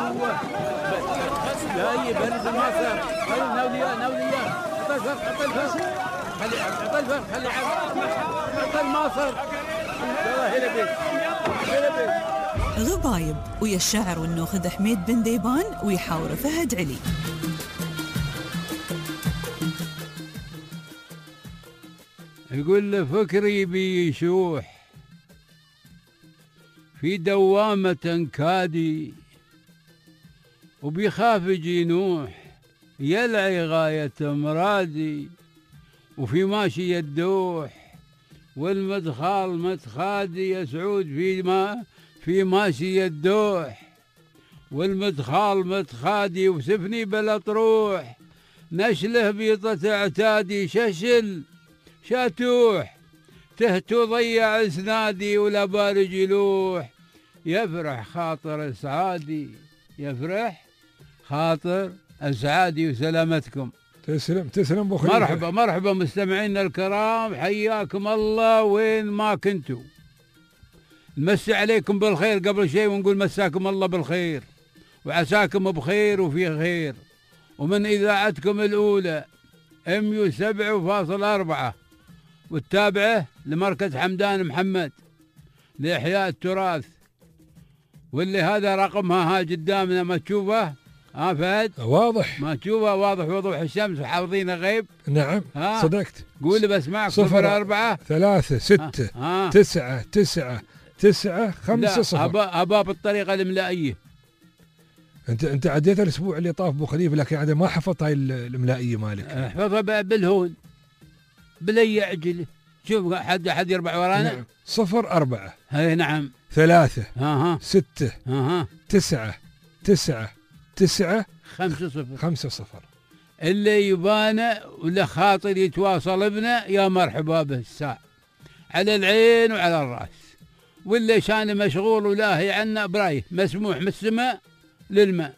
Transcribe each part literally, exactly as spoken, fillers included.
لا يبرد المصر. خلي ناولي ناولي حط الفرخ حط الفرخ خلي حط الفرخ خلي حط المصر. يلا هلا بيك هلا بيك. غبايب ويا الشاعر والنوخذ حميد بن ديبان ويحاور فهد علي. يقول له فكري بيشوح في دوامة كادي وبيخاف جنوح يلعي غاية مرادي وفي ماشي يدوح والمدخال متخادي يا سعود في ما في ماشي يدوح والمدخال متخادي وسفني بلا تروح نشله بيضة اعتادي ششل شاتوح تهتو ضيع اسنادي ولا بارج يلوح يفرح خاطر اسعادي يفرح خاطر اسعادي وسلامتكم. تسلم تسلم ابو خليفه. مرحبا مرحبا مستمعينا الكرام حياكم الله وين ما كنتوا. نمسي عليكم بالخير قبل شيء ونقول مساكم الله بالخير وعساكم بخير وفي خير. ومن اذاعتكم الاولى ام يو سبعة فاصل أربعة والتابعه لمركز حمدان محمد لاحياء التراث واللي هذا رقمها ها قدامنا ما تشوفه ها فهد واضح ما تشوفه واضح وضوح الشمس وحافظينه غيب. نعم صدقت. قول بسمعك. صفر أربعة ثلاثة ستة ها. تسعة تسعة تسعة خمسة صفر. أبا أبا بالطريقة الإملائية. أنت أنت عديت الأسبوع اللي طاف أبو خليفة لكن عاد ما حفظت هاي الإملائية مالك. احفظها بالهون بلي عجله. شوف حد حد يربع ورانا. نعم. صفر أربعة. هاي نعم. ثلاثة. ها ها. ستة. ها ها. تسعة تسعة تسعة خمسة صفر. خمسة صفر. اللي يبانا ولا خاطر يتواصل بنا يا مرحبا به الساعة على العين وعلى الراس. واللي شان مشغول ولاهي عنا برايه مسموح من السماء للماء.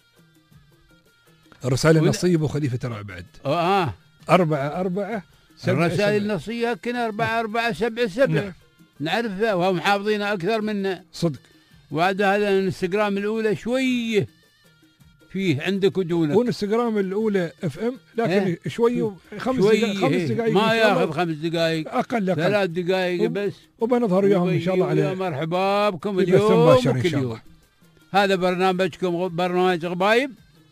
الرسائل النصية ابو خليفة ترى بعد. اه أربعة أربعة. الرسائل النصية كنا أربعة أربعة سبعة سبعة. نعم. نعرفها وهم حافظينها أكثر منا. صدق. وعد هذا الانستغرام الأولى شوية فيه عندك ودونك. والانستغرام الأولى اف ام لكن ايه؟ شوي خمس دقائق خمس دقائق ما ياخذ خمس دقائق أقل أقل ثلاث دقائق بس وبنظهر وياهم إن شاء الله على. يا مرحبا بكم اليوم وكل يوم. هذا برنامجكم برنامج غبايب.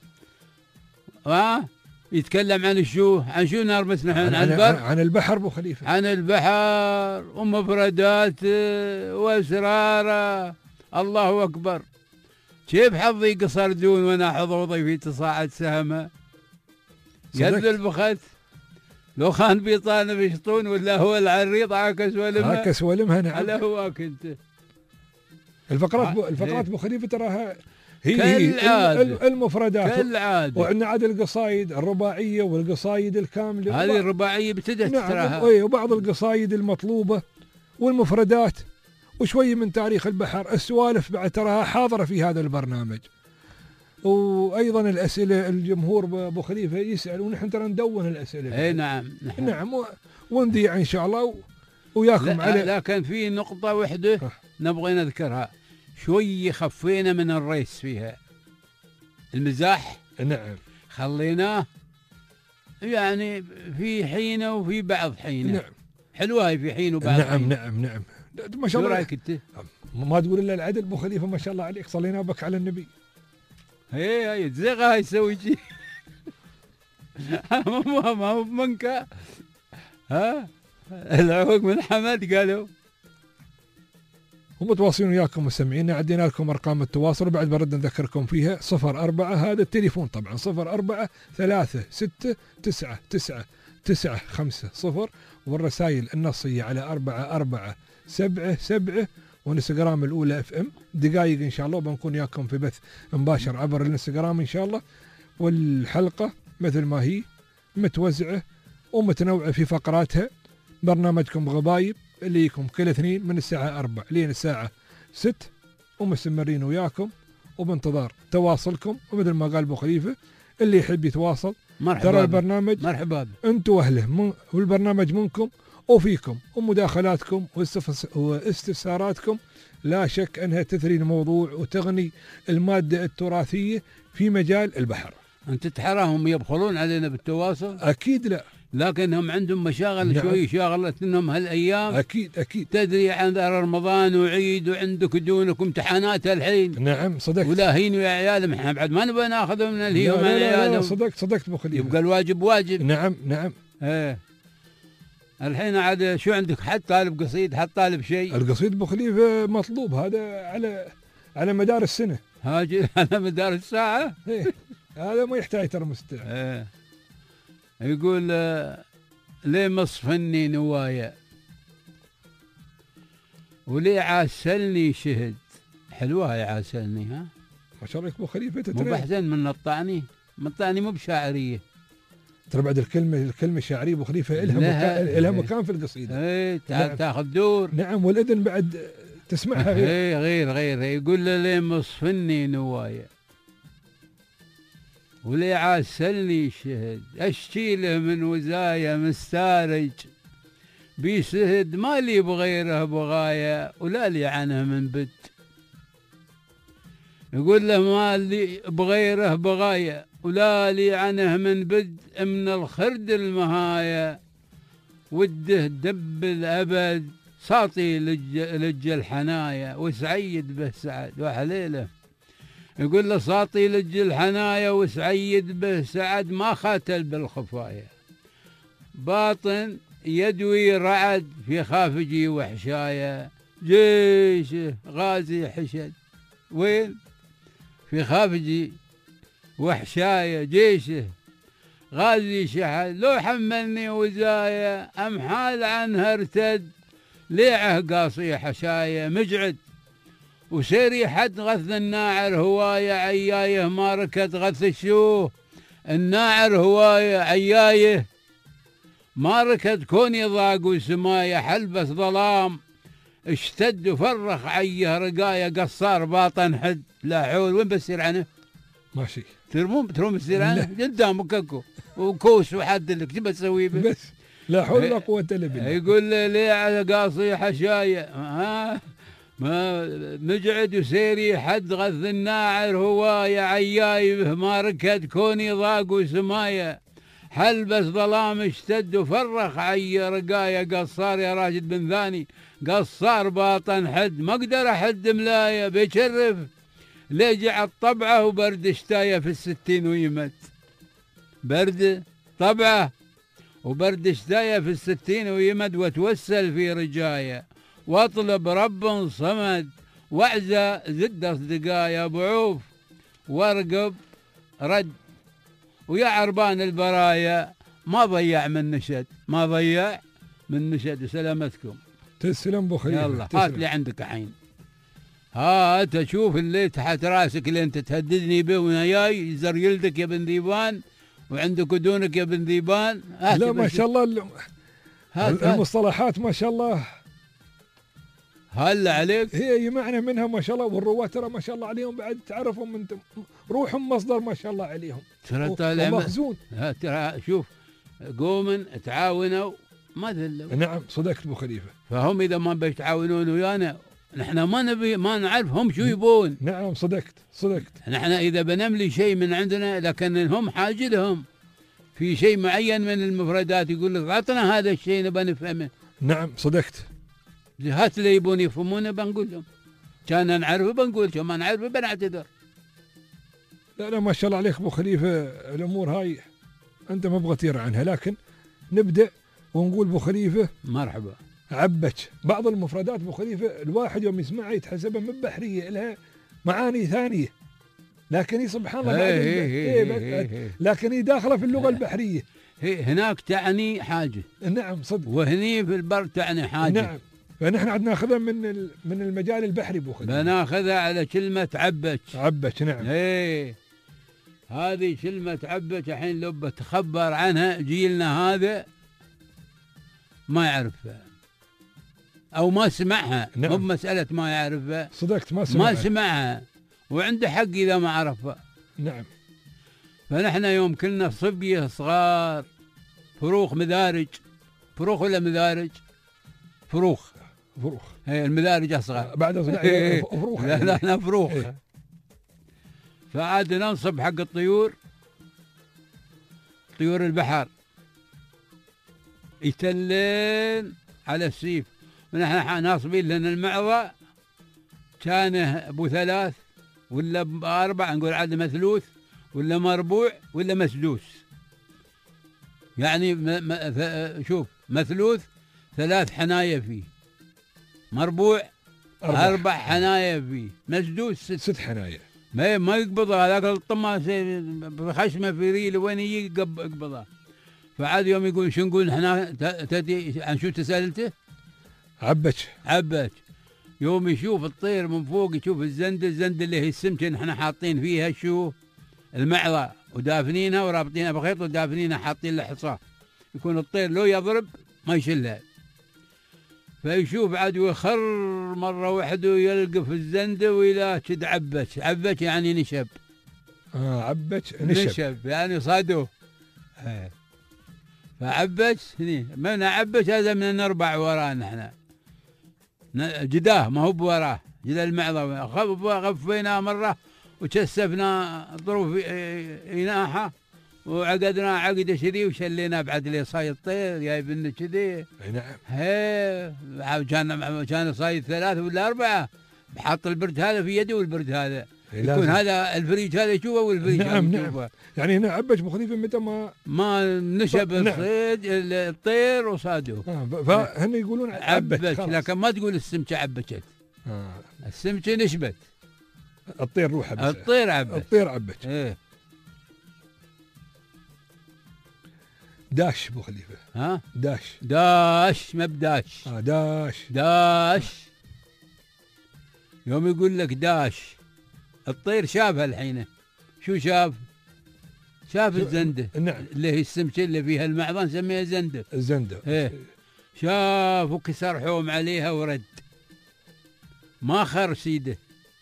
ها يتكلم عن الشو عن شو نرمس نحن عن, عن البر عن البحر ابو خليفه عن البحر ومفرداته واسراره. الله اكبر. كيف حظي قصر دون وانا حظوظي في تصاعد سهمه قد البخت لو خان بيطان بيشطون ولا هو العريض عاكس ولمها عاكس ولمها. نعم على هواك انت. الفقرات بو الفقرات ابو خليفه تراها هي كالعادة. المفردات كالعادة. وعندنا عاد القصايد الرباعية والقصايد الكاملة. هذه الرباعية ابتدت نعم. وبعض القصايد المطلوبة والمفردات وشوي من تاريخ البحر. السوالف بعد تراها حاضرة في هذا البرنامج. وأيضا الأسئلة الجمهور أبو خليفة يسأل ونحن ترى ندون الأسئلة. اي نعم نعم, نعم. ونذيع إن شاء الله وياكم على. لكن في نقطة واحدة نبغي نذكرها شوي خفينا من الريس فيها المزاح. نعم خليناه يعني في حينه وفي بعض حينه. نعم حلوة هي في حين وبعض. نعم نعم نعم ما شاء الله. شو رايك انت؟ ما تقول الا العدل ابو خليفه ما شاء الله عليك. صلينا بك على النبي. هي هي تزغى هاي تسوي شيء. ما ما هو منك. ها العوق من حمد قالوا. ومتواصلين وياكم مستمعينا. عدينا لكم ارقام التواصل وبعد برد نذكركم فيها. صفر أربعة هذا التليفون طبعا. صفر أربعة ثلاثة ستة تسعة تسعة تسعة خمسة صفر. والرسائل النصية على أربعة أربعة سبعة سبعة. وانستغرام الأولى اف ام. دقائق إن شاء الله بنكون ياكم في بث مباشر عبر الانستغرام إن شاء الله. والحلقة مثل ما هي متوزعة ومتنوعة في فقراتها. برنامجكم غبايب اللي يكم كل اثنين من الساعة أربع لين الساعة ست ومستمرين وياكم وبانتظار تواصلكم. ومثل ما قال أبو خليفة اللي يحب يتواصل مرحبا ترى البرنامج مرحبا أنتوا أهله من والبرنامج منكم وفيكم ومداخلاتكم واستفساراتكم لا شك أنها تثري الموضوع وتغني المادة التراثية في مجال البحر. أنت تحراهم يبخلون علينا بالتواصل؟ أكيد لا، لكنهم عندهم مشاغل. نعم. شوي شاغلتهم هالأيام. أكيد أكيد. تدري عن رمضان وعيد وعندك دونك امتحانات الحين. نعم صدقت. ولا هين ويا عيالهم، احنا بعد ما نبغى ناخذهم من الهي ومن لا لا لا عيالهم. صدقت صدقت أبو خليفة. يبقى الواجب واجب. نعم نعم. ايه الحين عاد شو عندك؟ حد طالب قصيد، حد طالب شيء. القصيد أبو خليفة مطلوب، هذا على على مدار السنة. هاجي على مدار الساعة. إيه. هذا ما يحتاج ترى مستعد. ايه يقول آه، ليه مصفني نوايا وليه عاسلني شهد. حلوة هاي عاسلني، ها ما شاء الله ابو خليفه. مو بحزن من نطعني. نطعني مو بشاعريه. ترى بعد الكلمه الكلمه الشاعريه ابو خليفه لها مكان، لها مكان في القصيده. اي نعم. تاخذ دور. نعم والاذن بعد تسمعها غير. اي غير غير. يقول له ليه مصفني نوايا وليه عاسلني شهد، اشتي له من وزايا مستارج بيسهد، ما لي بغيره بغايا ولا لي عنه من بد. يقول له ما لي بغيره بغايا ولا لي عنه من بد، من الخرد المهايا وده دب الأبد، ساطي لج, لج الحنايا وسعيد به سعد وحليله. يقول له ساطي لج الحنايا وسعيد به سعد، ما خاتل بالخفايا، باطن يدوي رعد في خافجي وحشايا، جيشه غازي حشد. وين؟ في خافجي وحشايا جيشه غازي شحد، لو حملني وزايا أم حال عنها ارتد، ليعه قاصي حشايا مجعد وسيري حد غث الناعر هواية عيايه، ما ركد غث الشوه الناعر هواية عيايه، ما ركد كوني ضاق وسماية، حلبس ظلام اشتد وفرخ عيه رقاية، قصار باطن حد لا حول. وين بسير عنه؟ ماشي ترمون ترمون بسير عنه قدامك اكو وكوس وحد لك شو بتسوي به؟ بس لا حول ولا قوة الا بالله. يقول لي ليه قاصي حشاية ها ما مجعد وسيري حد غث الناعر هواية عياي، ما ركد كوني ضاق وسماية، حلبس ظلام اشتد وفرخ عي رقاية، قصار يا راشد بن ثاني قصار باطن حد، ما اقدر احد ملاية بيشرف لجع طبعه وبرد اشتاية في الستين ويمت، برد طبعه وبرد اشتاية في الستين ويمد، وتوسل في رجاية واطلب رب صمد، واعزى زد اصدقايا بعوف وارقب رد، ويا عربان البرايا ما ضيع من نشد، ما ضيع من نشد. سلامتكم. تسلم ابو خليفه. يلا هات لي عندك الحين، هات اشوف اللي تحت راسك اللي انت تهددني به وانا جاي يزر يلدك يا بن ذيبان وعندك ودونك يا بن ذيبان. لا ما شاء الله هات المصطلحات ما شاء الله هلا عليك. هي يمعنى منها ما شاء الله، والرواة ترى ما شاء الله عليهم بعد تعرفهم انت روحهم مصدر ما شاء الله عليهم. ترى طالع مخزون. ترى شوف قوم تعاونوا ما ذلوا. نعم صدقت ابو خليفه. فهم اذا ما بيتعاونون ويانا نحن ما نبي ما نعرف هم شو يبون. نعم صدقت صدقت. نحن اذا بنملي شيء من عندنا لكن هم حاجه لهم في شيء معين من المفردات، يقول لك اعطنا هذا الشيء نبى نفهمه. نعم صدقت. هات اللي يبون يفهمونه بنقول لهم، كان نعرفه بنقول، كان ما نعرفه بنعتذر. لا لا ما شاء الله عليك ابو خليفه، الامور هاي انت ما ابغى تير عنها، لكن نبدا ونقول ابو خليفه مرحبا. عبك بعض المفردات ابو خليفه الواحد يوم يسمعها يتحسبها من بحريه، لها معاني ثانيه، لكن هي سبحان الله هي هي هي هي لكن هي داخله في اللغه البحريه. هي هناك تعني حاجه. نعم صدق. وهني في البر تعني حاجه. نعم. فنحن عاد ناخذها من من المجال البحري ابو خليفه. بناخذها على كلمه عبك. عبك نعم. ايه هذه كلمه عبك الحين لو بتخبر عنها جيلنا هذا ما يعرفها او ما سمعها. نعم. مو بمساله ما يعرفها، صدقت ما سمعها. ما سمعها وعنده حق اذا ما عرفها. نعم. فنحن يوم كنا صبيه صغار فروخ مدارج، فروخ ولا مدارج؟ فروخ. فروخ. هي المدارج اصغر بعد لا فروخ. لا لا لا فروخ. فعاد ننصب حق الطيور، طيور البحر يتلين على السيف، ونحن ناصبين لنا المعضة كان ابو ثلاث ولا باربع، نقول عاد مثلوث ولا مربوع ولا مسدوس. يعني م م شوف مثلوث ثلاث حنايا فيه، مربوع أربع, أربع حنايا فيه، مسدوس ست, ست حنايا. ما ما يقبضها هذاك الطماس بخشمه في ريله وين يجي يقبضها. فعاد يوم يقول شو نقول احنا تدي عن شو تسالته؟ عبش عبش. يوم يشوف الطير من فوق يشوف الزند، الزند اللي هي السمكه احنا حاطين فيها شو؟ المعضة، ودافنينها ورابطينها بخيط ودافنينها حاطين له حصاه، يكون الطير لو يضرب ما يشلها. فيشوف عاد يخر مرة واحدة ويلقى في الزندة ويلا كد عبش. عبش يعني نشب. اه عبش نشب, نشب يعني صادوه. آه. فعبش هني من عبش هذا من النربع ورانا احنا جداه، ما هو بوراه جدا المعظم. غفينا مرة وكسفنا ظروف إناحة وعقدنا عقدة شذي وشلينا بعد لي صايد طير جايب لنا كذي. نعم. هي كان كان صايد ثلاثة ولا أربعة، بحط البرد هذا في يدي والبرد هذا يكون هذا الفريج هذا يشوفه والفريج هذا نعم يشوفه. نعم. يعني هنا عبش مخليفة متى ما ما نشب الصيد الطير وصادوه. آه فهن يقولون عبش، لكن ما تقول السمكة عبشت. آه. السمكة نشبت. الطير روحه بس. الطير عبش. الطير عبش. ايه. داش ابو خليفه. ها؟ داش. داش ما بداش. اه داش. داش. يوم يقول لك داش الطير شافها الحين. شو شاف؟ شاف الزنده. نعم. اللي هي السمكه اللي فيها المعظم نسميها زنده. الزنده. ايه. شاف وكسر حوم عليها ورد. ما خر سيده.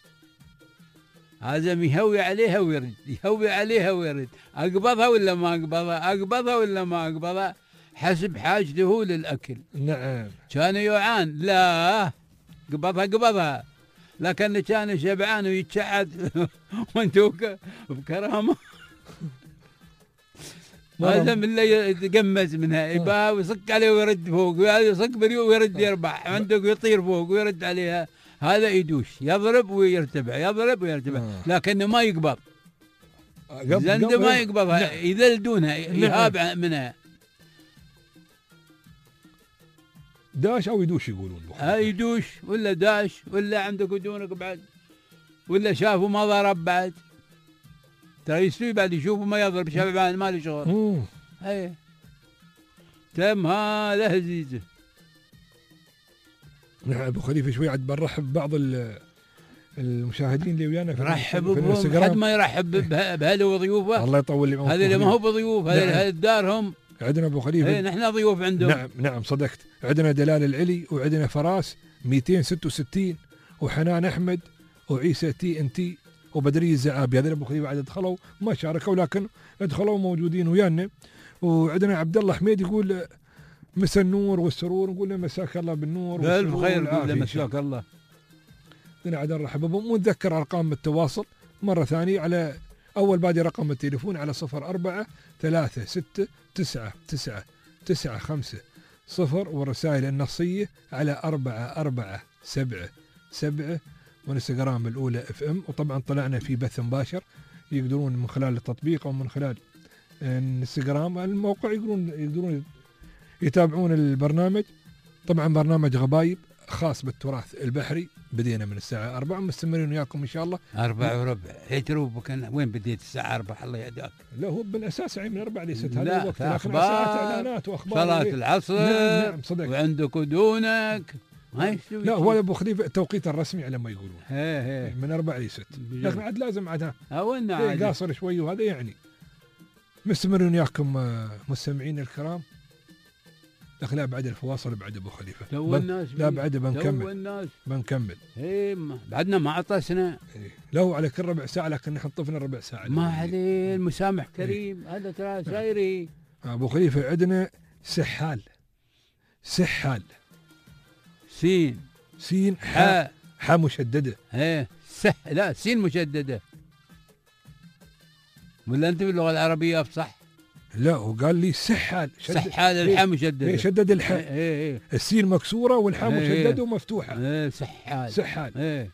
هذا يهوي عليها ويرد، يهوي عليها ويرد، اقبضها ولا ما اقبضها، اقبضها ولا ما اقبضها، حسب حاجته للاكل. نعم. كان يوعان لا قبضها قبضها، لكن كان شبعان ويتشعد وانتو بكرامه. هذا من اللي يتقمز منها يبقى ويصك عليه ويرد فوق، ويصك بريو ويرد يربح عندك ويطير فوق ويرد عليها. هذا يدوش يضرب ويرتبع يضرب ويرتبع. آه. لكنه ما يقبض. زند ما يقبضها. يذل دونها يهاب منها. داش او يدوش يقولون. ها يدوش ولا داش ولا عندك ودونك بعد، ولا شافوا ما ضرب بعد. ترى يستوي بعد يشوفوا ما يضرب شبعان ما له شغل. اي تم هذا هزيزه. نعم ابو خليفه شوي عاد بنرحب بعض المشاهدين اللي ويانا في رحبوا بهم حد ما يرحب بهذا وضيوفه. الله يطول لي عمرك. هذا اللي ما هو بضيوف، هذا نعم. هذا دارهم. عندنا ابو خليفه. اي نحن ضيوف عندهم. نعم نعم صدقت. عندنا دلال العلي وعندنا فراس مئتين وستة وستين وحنان احمد وعيسى تي ان تي وبدري الزعابي. هذول ابو خليفه عاد دخلوا ما شاركوا لكن دخلوا موجودين ويانا. وعندنا عبد الله حميد يقول مسا النور والسرور، نقول له مساك الله بالنور بالف خير. نقول له مساك الله. هنا عاد نرحب بهم ونذكر ارقام التواصل مره ثانيه على اول بادي رقم التليفون على صفر أربعة ثلاثة ستة تسعة تسعة تسعة خمسة صفر، والرسائل النصيه على أربعة أربعة سبعة سبعة، والانستغرام الاولى اف ام. وطبعا طلعنا في بث مباشر يقدرون من خلال التطبيق او من خلال الانستغرام الموقع يقدرون يقدرون يتابعون البرنامج. طبعا برنامج غبايب خاص بالتراث البحري، بدينا من الساعة أربعة مستمرين وياكم إن شاء الله. أربعة وربع يتروب كان وين بديت الساعة أربعة الله يهداك. لا هو بالأساس من أربعة لست هذا الوقت، لكن إعلانات وأخبار صلاة العصر. نعم نعم صدق. وعندك ودونك ما يستوي. لا هو أبو خليفة التوقيت الرسمي على ما يقولون. هي هي من أربعة لست، لكن عاد لازم عاد أولنا عاد قاصر شوي وهذا يعني. مستمرين وياكم مستمعين الكرام. لا بعد الفواصل بعد ابو خليفه. تو الناس لا بعد بنكمل. بنكمل. ايه بعدنا ما عطسنا. إيه. لا على كل ربع ساعه لكن نحن طفنا ربع ساعه. ما عليه المسامح كريم. إيه. هذا ترى سايري. ابو خليفه عندنا سحال. سحال. سين سين حاء حاء حاء مشددة. ايه سه لا سين مشددة. ولا انت باللغة العربية افصح؟ لا وقال لي سحال سحال الحاء مشددة. ايه شدد الحاء. ايه ايه السين مكسورة والحاء إيه مشددة ومفتوحة. ايه سحال سحال. ايه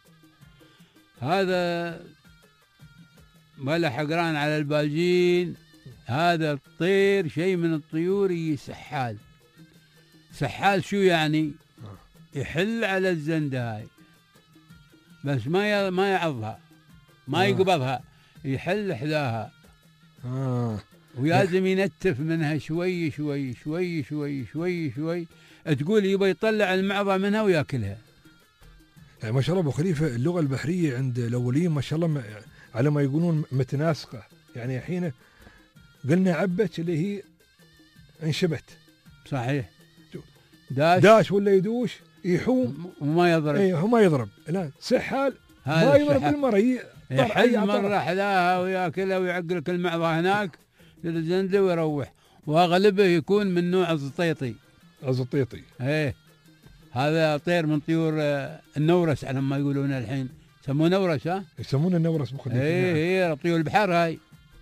هذا ولا حقران على الباجين. هذا الطير شيء من الطيور سحال. سحال شو يعني؟ يحل على الزندة هاي بس ما ما يعضها ما آه. يقبضها، يحل حذاها آه. ولازم ينتف منها شوي شوي شوي شوي شوي شوي تقول يبغى يطلع المعضة منها وياكلها. يعني ما شاء الله ابو خليفه اللغه البحريه عند الاولين ما شاء الله على ما يقولون متناسقه. يعني الحين قلنا عبت اللي هي انشبت صحيح. داش داش ولا يدوش يحوم وما يضرب. اي هو ما يضرب. الان سحال ما يضرب بالمره يحل مرة حذاها وياكلها ويعقلك المعضة هناك للزندة ويروح. واغلبه يكون من نوع الزطيطي. الزطيطي ايه هذا طير من طيور النورس على ما يقولون الحين يسمونه نورس. ها يسمونه النورس ابو خليفه. ايه ايه طيور البحر هاي.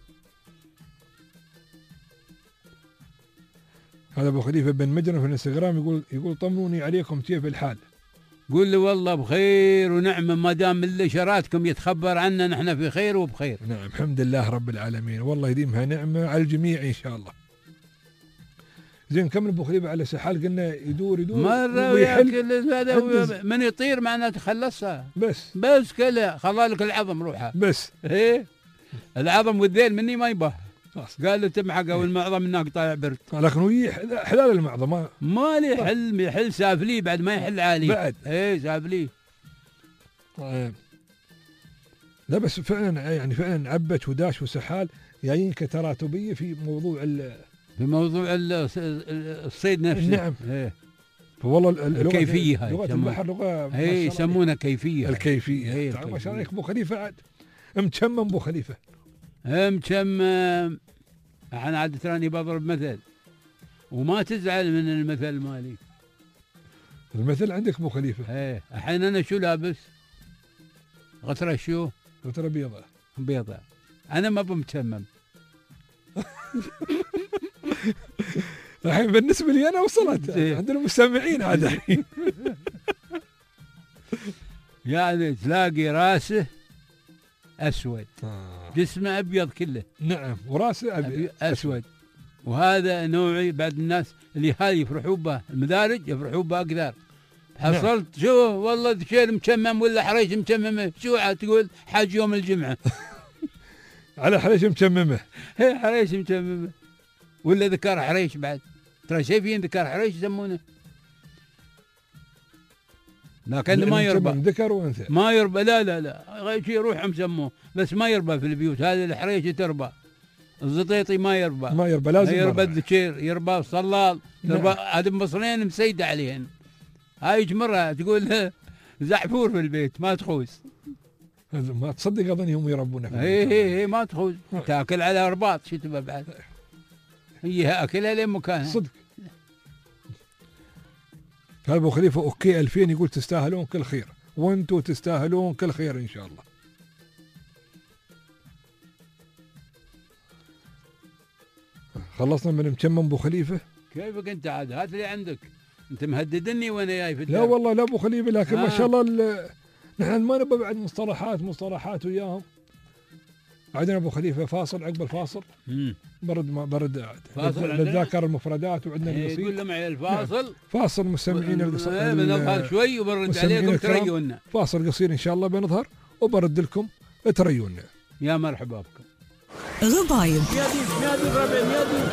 هذا ابو خليفه بن مجرم في الانستغرام يقول يقول طمنوني عليكم كيف الحال؟ قول له والله بخير ونعمه ما دام اللي شراتكم يتخبر عنا نحن في خير وبخير. نعم الحمد لله رب العالمين والله يديمها نعمه على الجميع ان شاء الله. زين كمل ابو خليفه على سحال قلنا يدور يدور مره وياكل هذا من يطير معناته خلصها بس بس كلها خلالك العظم روحها بس. ايه العظم والذيل مني ما يباه. قال له تمحقه والمعظم منك طالع برد. لكن هو حلال المعظم ما ما لي حل يحل سافلي بعد ما يحل عالي بعد. ايه سافلي. طيب لا بس فعلا يعني فعلا عبت وداش وسحال جايين كتراتبيه في موضوع في موضوع الصيد نفسه. نعم. ايه فوالله الكيفيه هاي لغه البحر لغه ايه يسمونها كيفيه. الكيفيه ايه تعال ما شاء الله ابو خليفه عاد متشمم ابو خليفه متشمم. انا عاد تراني بضرب مثل وما تزعل من المثل مالي. المثل عندك ابو خليفه. ايه الحين انا شو لابس؟ غتره شو؟ غتره بيضاء. بيضاء. انا ما بمتشمم. الحين بالنسبه لي انا وصلت عندنا مستمعين عاد الحين. يعني تلاقي راسه اسود آه. جسمه ابيض كله. نعم وراسه أبيض اسود. وهذا نوعي بعد الناس اللي هاي يفرحوا به المدارج يفرحوا به اكثر. حصلت نعم. شو والله شيل مشمم ولا حريش مشممه شو تقول حاج يوم الجمعه. على حريش مشممه. هي حريش مشممه ولا ذكر حريش بعد. ترى شايفين ذكر حريش يسمونه لكن ما يربى. ذكر وانثى ما يربى. لا لا لا غير شيء روح مسموه بس ما يربى في البيوت. هذه الحريش تربى. الزطيطي ما يربى. ما يربى لازم يربى الذكير يربى الصلال يربى. هذه مصرين مسيدة عليهن. هاي مرة تقول زعفور في البيت ما تخوز. ما تصدق اظن هم يربونه. اي اي اي ما تخوز. تاكل على رباط شو تبى بعد. هي اكلها لين مكانها. صدق. هذا ابو خليفه اوكي ألفين يقول تستاهلون كل خير وانتم تستاهلون كل خير ان شاء الله. خلصنا من مشمم ابو خليفه. كيفك انت عاد هات اللي عندك. انت مهددني وانا جاي في الدار. لا والله لا ابو خليفه لكن آه. ما شاء الله نحن ما نبى بعد مصطلحات مصطلحات وياهم. عندنا ابو خليفه فاصل عقب الفاصل. امم برد ما برد فاصل نتذاكر المفردات وعندنا القصيد. يقول لهم معي الفاصل. نعم. فاصل مستمعين القصيد. بنظهر شوي وبرد عليكم تريونا. فاصل قصير ان شاء الله بنظهر وبرد لكم تريونا. يا مرحبا بكم. غبايب. يا دي يا دي ربع يا دي.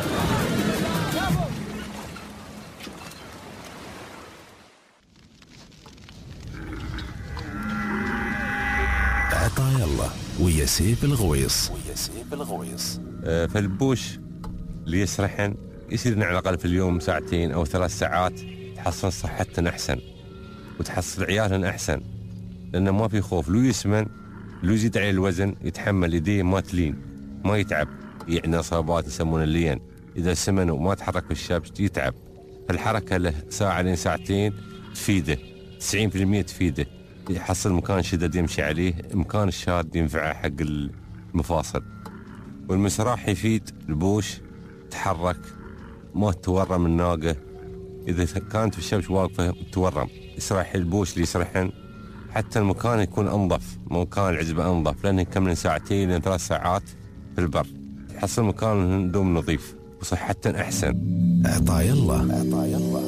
عطايا الله ويا سيف الغويص ويا سيف الغويص. أه فالبوش اللي يسرحن يصير على الأقل في اليوم ساعتين أو ثلاث ساعات تحصن صحتنا أحسن وتحصل عيالنا أحسن لأنه ما في خوف. لو يسمن لو يزيد عليه الوزن يتحمل يديه ما تلين ما يتعب. يعني إصابات يسمون اللين إذا سمن وما تحرك في الشبش يتعب. فالحركة له ساعة لين ساعتين تفيده تسعين بالمئة تفيده، يحصل مكان شدد يمشي عليه، مكان الشاد ينفعه حق المفاصل. والمسراح يفيد البوش تحرك، ما تورم الناقة. إذا كانت في الشمس واقفة تورم، يسرح البوش اللي يسرحن، حتى المكان يكون أنظف، مكان العزبة أنظف، لأنه يكمل ساعتين إلى ثلاث ساعات في البر، يحصل مكان دوم نظيف وصحة أحسن. عطاي الله عطاي الله.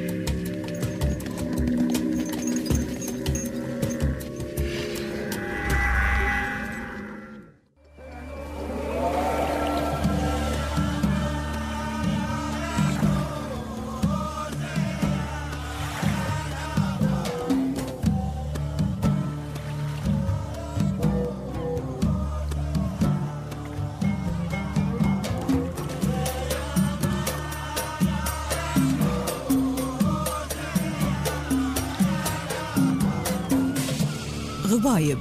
غبايب.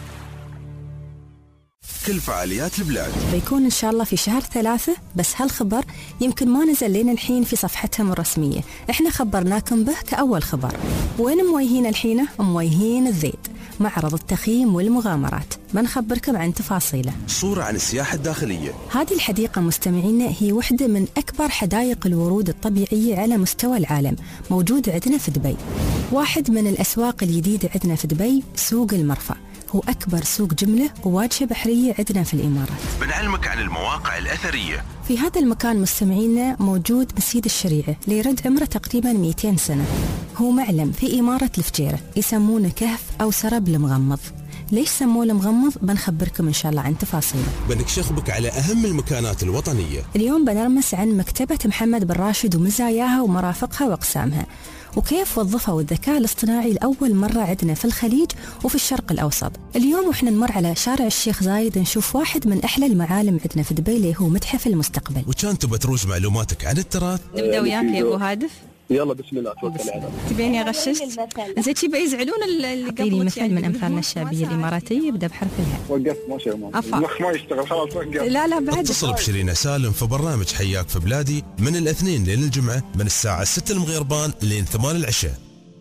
كل فعاليات البلاد بيكون إن شاء الله في شهر ثلاثة، بس هالخبر يمكن ما نزل لنا الحين في صفحتهم الرسمية. إحنا خبرناكم به كأول خبر. وين مويهين الحين؟ مويهين الذيد، معرض التخييم والمغامرات، بنخبركم عن تفاصيله. صورة عن السياحة الداخلية. هذه الحديقة مستمعينا هي واحدة من أكبر حدائق الورود الطبيعية على مستوى العالم، موجود عندنا في دبي. واحد من الأسواق الجديدة عندنا في دبي سوق المرفأ، هو أكبر سوق جملة وواجهة بحرية عندنا في الإمارات. بنعلمك عن المواقع الأثرية. في هذا المكان مستمعينا موجود مسجد الشريعة ليرد عمره تقريبا مئتين سنة، هو معلم في إمارة الفجيرة، يسمونه كهف أو سرب المغمض. ليش سموه المغمض؟ بنخبركم إن شاء الله عن تفاصيله. بنكشخ بك على أهم المكانات الوطنية. اليوم بنرمس عن مكتبة محمد بن راشد ومزاياها ومرافقها وأقسامها، وكيف وظفوا الذكاء الاصطناعي لأول مرة عندنا في الخليج وفي الشرق الأوسط. اليوم وإحنا نمر على شارع الشيخ زايد نشوف واحد من أحلى المعالم عندنا في دبي اللي هو متحف المستقبل. وكان تبى تروج معلوماتك عن التراث؟ نبدأ وياك يا أبو هادف. يلا بسم الله توكل على الله. تبيني غششت؟ زين شي بيزعلون اللي قبل. مثل من أمثالنا الشعبية الإماراتية يبدأ بحرف الهاء. وقفت ما شاء الله. المخ ما يشتغل خلاص وقف. لا لا بعد. اتصل بشيرين سالم في برنامج حياك في بلادي من الاثنين لين الجمعة من الساعة ستة المغربان لين ثمان العشاء.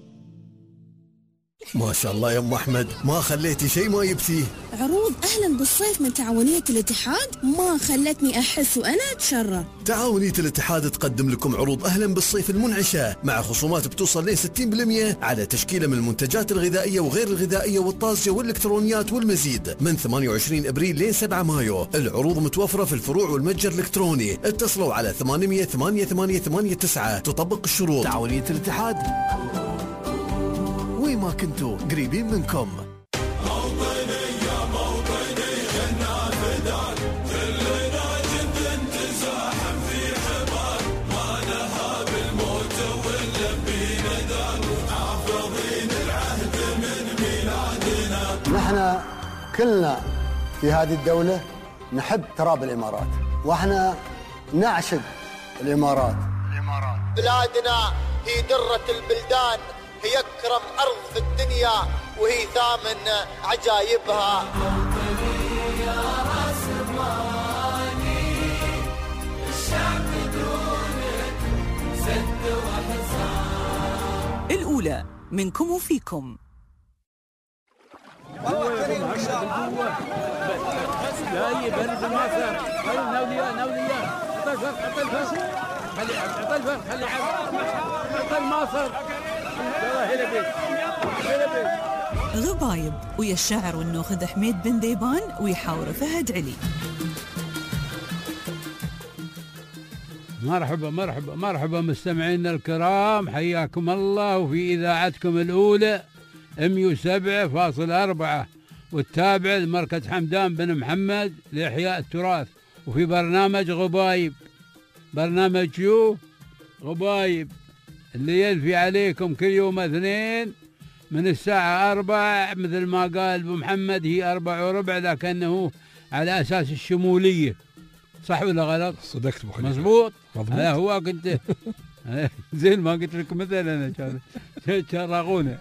ما شاء الله يا ام احمد، ما خليتي شيء ما يبتيه. عروض اهلا بالصيف من تعاونية الاتحاد ما خلتني احس وانا اتشرى. تعاونية الاتحاد تقدم لكم عروض اهلا بالصيف المنعشة مع خصومات بتوصل ل ستين بالمئة على تشكيلة من المنتجات الغذائية وغير الغذائية والطازجة والالكترونيات والمزيد من ثمانية وعشرين ابريل ل سبعة مايو. العروض متوفرة في الفروع والمتجر الالكتروني. اتصلوا على ثمانمئة ثمانية ثمانية ثمانية تسعة. تطبق الشروط. تعاونية الاتحاد وين ما كنتوا قريبين منكم. موطني يا موطني جنة فداك، كلنا جند تزاحم في حبال، ما نهى بالموت واللبي نداك، حافظين العهد من ميلادنا. نحن كلنا في هذه الدولة نحب تراب الإمارات، واحنا نعشق الإمارات. الإمارات بلادنا هي درة البلدان، هي أكرم أرض في الدنيا وهي ثامن عجائبها. يا راس ماني الشعب دونك سد وحصان. الأولى منكم وفيكم. لا يبرد الماسة. ناوليا ناوليا حط الفرق حط الفرق خلي حط الفرق خلي حط الماصر. غبايب ويا الشاعر والنوخذ حميد بن ديبان ويحاور فهد علي. مرحبا مرحبا مرحبا مستمعينا الكرام، حياكم الله وفي إذاعتكم الأولى مية وسبعة فاصلة أربعة، والتابع لمركز حمدان بن محمد لإحياء التراث، وفي برنامج غبايب. برنامج شو؟ غبايب اللي يلفي عليكم كل يوم اثنين من الساعة أربع، مثل ما قال أبو محمد هي أربع وربع، لكنه على أساس الشمولية. صح ولا غلط؟ صدقت بخليفة. مظبوط. هذا هو كنت زين ما قلت لك مثلا كان شرغونا.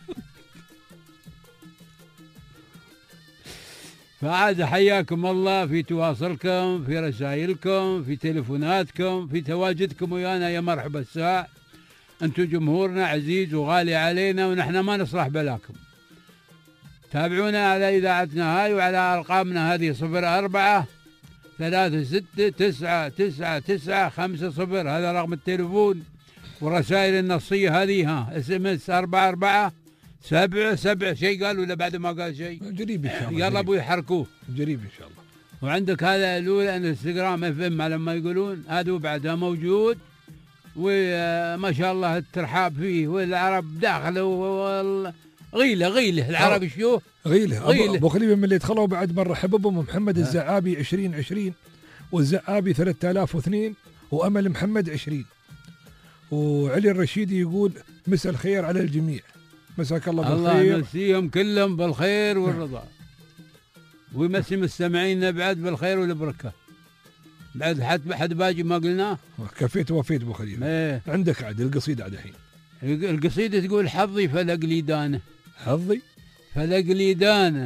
فعاد حياكم الله في تواصلكم، في رسائلكم، في تليفوناتكم، في تواجدكم ويانا. يا مرحبا الساعة أنتم جمهورنا عزيز وغالي علينا، ونحن ما نصلح بلاكم. تابعونا على إذاعتنا هاي وعلى أرقامنا هذه صفر أربعة ثلاثة ستة تسعة تسعة تسعة خمسة صفر، هذا رقم التليفون. والرسائل النصية هذه ها اس ام اس أربعة أربعة سبعة سبعة. شيء قال ولا بعد ما قال شيء؟ قريب إن شاء الله. يلا أبوي حركوه قريب إن شاء الله. وعندك هذا الأولى انستغرام اف ام على ما يقولون، هذا بعدها موجود، وما شاء الله الترحاب فيه، والعرب داخله غيله غيله العرب شو غيله. غيله ابو خليفه من اللي دخلوا بعد مره حببهم محمد الزعابي عشرين عشرين، والزعابي ثلاثة آلاف واثنين، وامل محمد عشرين، وعلي الرشيدي يقول مساء الخير على الجميع. مساك الله بالخير. الله يمسيهم كلهم بالخير والرضا، ويمسي مستمعينا بعد بالخير والبركه. بعد حد حد باجي ما قلناه. كفيت وفيت ابو خليفه. ايه. عندك عاد القصيده عاد الحين. القصيده تقول حظي فلق لي دانه، حظي فلق لي دانه،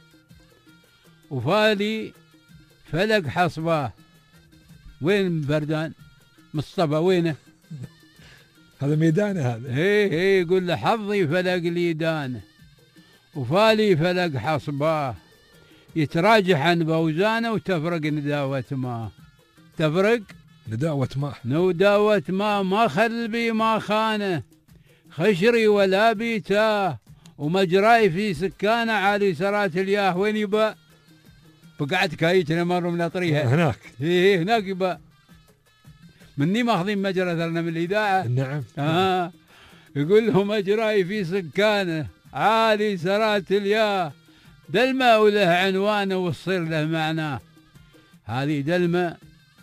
وفالي فلق حصباه. وين بردان مصطفى وينه؟ هذا ميدانه هذا. هي هي يقول له حظي فلق لي دانه، وفالي فلق حصباه، يتراجح عن بوزانه وتفرق نداوة ما. تفرق نداوة ما نداوة ما ما خلبي ما خانه، خشري ولا بيتاه، ومجراي في سكانه عالي سرات الياه. وين يبا؟ بقعت كايتنا مروا من اطريها هناك. ايه هناك يبا، مني ماخذين مجرى ثرنا من الاذاعه. نعم. اه يقول له مجراي في سكانه عالي سرات الياه، دلمة وله عنوانه والصير له معناه. هذه دلمة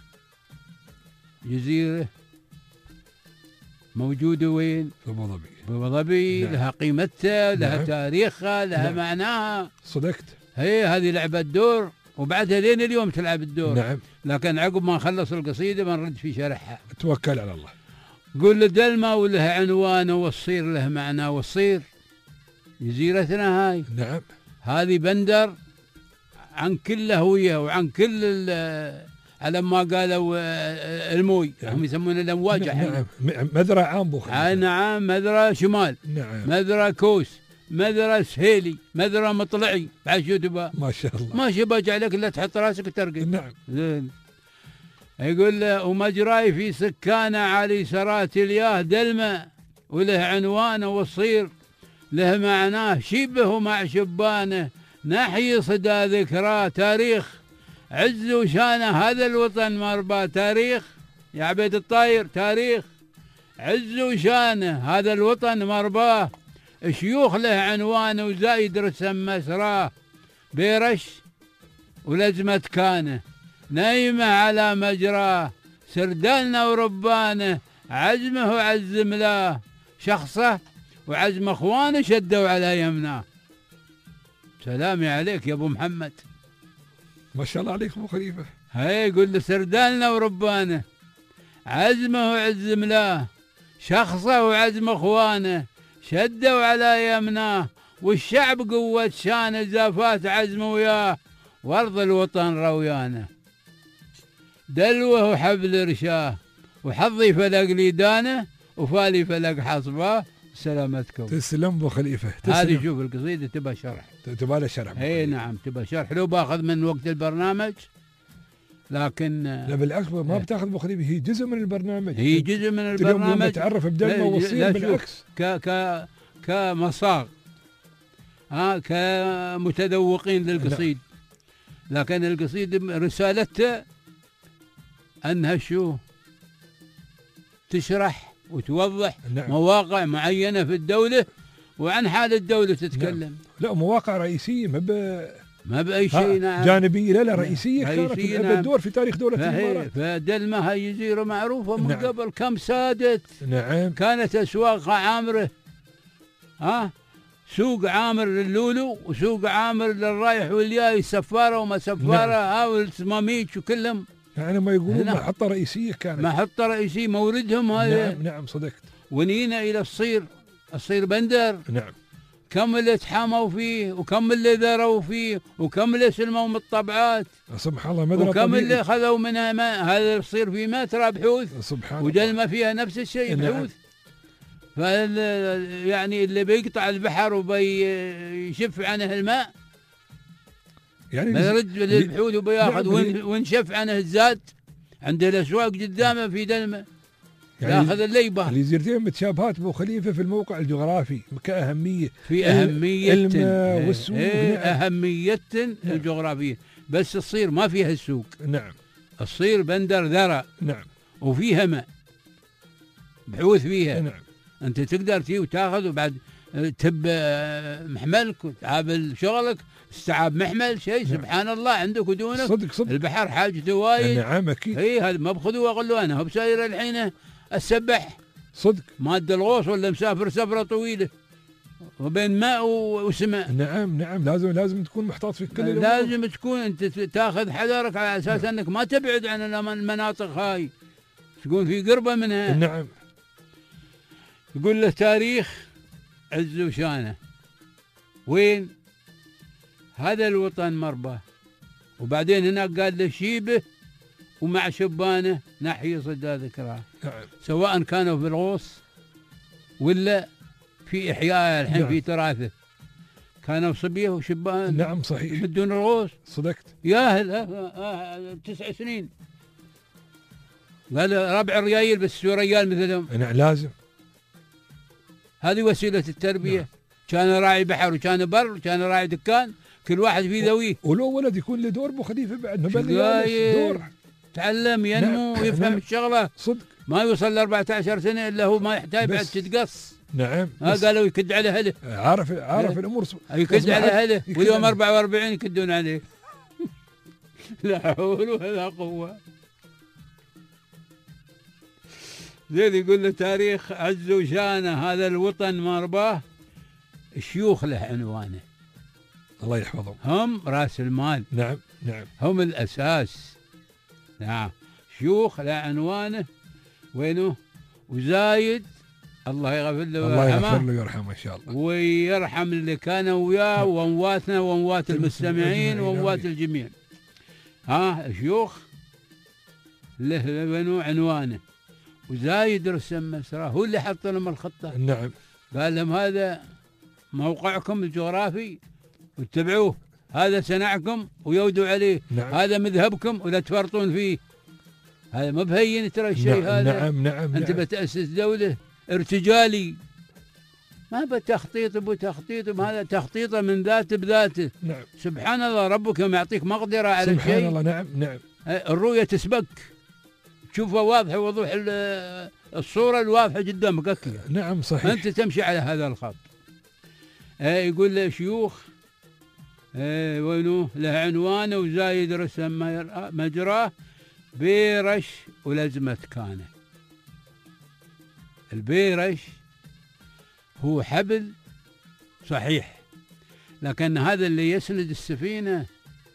جزيرة موجودة وين؟ في أبو ظبي. في أبو ظبي. نعم. لها قيمتها، لها نعم. تاريخها، لها نعم. معناها. صدقت. هي هذه لعبة دور، وبعدها لين اليوم تلعب الدور. نعم. لكن عقب ما نخلص القصيدة بنرد في شرحها. توكل على الله. قول له دلمة وله عنوانه والصير له معناه. والصير جزيرتنا هاي. نعم. هذه بندر عن كل هوية وعن كل على ما قالوا الموي. نعم. هم يسمون الأمواج. نعم. مذرة عام بوخي. نعم. مذرة شمال. نعم. مذرة كوس، مذرة سهيلي، مذرة مطلعي. بعد شو تبى؟ ما شاء الله. ما شبه جعلك إلا تحط راسك وترقد. نعم. زين. يقول له ومجراي في سكانه عالي سرات الياه، دلمة وله عنوانه والصير له معناه، شبه مع شبانه نحيي صدى ذكراه. تاريخ عز وشانه هذا الوطن مرباه. تاريخ يا عبيد الطاير، تاريخ عز وشانه هذا الوطن مرباه، شيوخ له عنوانه وزايد رسم مسراه. بيرش ولزمة كانه نايمة على مجراه، سردالنا وربانه عزمه وعز ملاه، شخصه وعزم اخوانه شدوا على يمناه. سلامي عليك يا ابو محمد. ما شاء الله عليك ابو خليفه. هاي يقول له سردالنا وربانه عزمه وعز ملاه، شخصه وعزم اخوانه شدوا على يمناه، والشعب قوة شانه زافات عزمه وياه، وارض الوطن رويانه. دلوه وحبل رشاه، وحظي فلق لي دانه، وفالي فلق حصباه. سلامتكم. تسلم ابو خليفه. هذه شوف القصيده تبى شرح. تبى لها شرح. اي نعم تبى شرح، لو باخذ من وقت البرنامج لكن لا بالعكس ما بتاخذ ابو خليفه، هي جزء من البرنامج. هي جزء من البرنامج. اليوم نتعرف بدلمه وصير بالعكس. ك ك كمصاغ ها كمتذوقين للقصيد. لكن القصيد رسالته انها شو تشرح وتوضح. نعم. مواقع معينة في الدولة وعن حال الدولة تتكلم. نعم. لا مواقع رئيسية ما ب ما بأي شيء. نعم. جانبية لا لا رئيسية كانت نعم. لعبت دور في تاريخ دولة الإمارات. فدلمة هاي جزيرة معروفة من نعم. قبل كم سادت. نعم. كانت أسواقها عامرة، ها سوق عامر للولو وسوق عامر للرايح والجاي، سفارة وما سفارة. نعم. ها والسماميش وكلهم يعني ما يقولون محطة رئيسية كانت. محطة رئيسية موردهم هذا. نعم نعم صدقت. ونينا إلى الصير، الصير بندر. نعم. كم اللي تحاموا فيه، وكم اللي ذروا فيه، وكم اللي سلموا من الطبعات. سبحان الله. مدرسة وكم طبيعي. اللي خذوا منها ما هذا الصير في مترى بحوث. سبحان ودلمة فيها نفس الشيء. نعم. بحوث. فال يعني اللي بيقطع البحر وبيشف عنه الماء يعني بيرد للبحوث وبياخذ وين وينشف عنه الزاد عند الاسواق قدامه في دلمه يعني ياخذ اللي يبغى. الجزيرتين متشابهات ابو خليفه في الموقع الجغرافي كاهميه في اهميه الماء والسوق. ايه اهميه الجغرافيه، بس تصير ما فيها السوق. نعم. تصير بندر ذرة. نعم. وفيها ماء بحوث فيها. نعم. انت تقدر تي وتاخذ وبعد تب محملك وتعابل شغلك استعاب محمل شيء. نعم. سبحان الله عندك ودونك. صدق صدق. البحر حاجته وايد. نعم اكيد. اي هذا ما بخذوه واغلوه انا هو بساير الحين السبح. صدق. ماد الغوص ولا مسافر سفره طويله وبين ماء وسماء. نعم نعم لازم لازم تكون محتاط في كل الأمور. لازم تكون انت تاخذ حذرك على اساس نعم. انك ما تبعد عن المناطق هاي تكون في قربه منها. نعم. يقول له تاريخ عز وشانه وين هذا الوطن مرباه، وبعدين هناك قال له شيبه ومع شبانه ناحيه صدى ذكراه. نعم. سواء كانوا في الغوص ولا في إحياء الحين. نعم. في تراثه كانوا صبيه وشبان. نعم صحيح. بدون الغوص. صدقت. ياهل آه آه تسع سنين قال ربع ريال بس ريال مثلهم. نعم لازم. هذه وسيلة التربية. نعم. كان راعي بحر وكان بر وكان راعي دكان كل واحد في ذويه. ولو ولد يكون له دور ابو خليفه بعد دور تعلم ينمو. نعم. ويفهم. نعم. الشغله صدق. ما يوصل ل أربعة عشر سنه الا هو ما يحتاج بعد تتقص. نعم. ها قالوا يكد على اهله. عارف عارف الامور. يكد على اهله واليوم أربعة وأربعين يكدون عليه. لا حول ولا قوه. زين يقول له تاريخ عز وشانه هذا الوطن مرباه شيوخ له عنوانه. الله يحفظهم. هم راس المال. نعم نعم. هم الاساس. نعم. شيوخ له عنوانه وينه وزايد الله يغفر له الله يغفر له ويرحمه ان شاء الله ويرحم اللي كانوا وياه وامواتنا واموات المستمعين واموات الجميع. ها شيوخ له وينه عنوانه وزايد رسم مسراه هو اللي حط لهم الخطه. نعم. قال لهم هذا موقعكم الجغرافي واتبعوه، هذا سنعكم ويودوا عليه. نعم. هذا مذهبكم ولا تفرطون فيه. هذا ما بهين ترى الشيء. نعم. هذا نعم نعم. انت نعم. بتأسس دولة ارتجالي ما بتخطيط بتخطيط هذا تخطيطه من ذاته بذاته. نعم. سبحان الله ربك يوم يعطيك مقدرة على الشيء. سبحان الله. نعم نعم. الرؤية تسبق تشوفها واضحة وضوح الصورة الواضحة قدامك أكيد. نعم صحيح. أنت تمشي على هذا الخط. يقول له شيوخ وينه له عنوانه وزايد رسم مجراه بيرش ولزمة كانه. البيرش هو حبل صحيح لكن هذا اللي يسند السفينة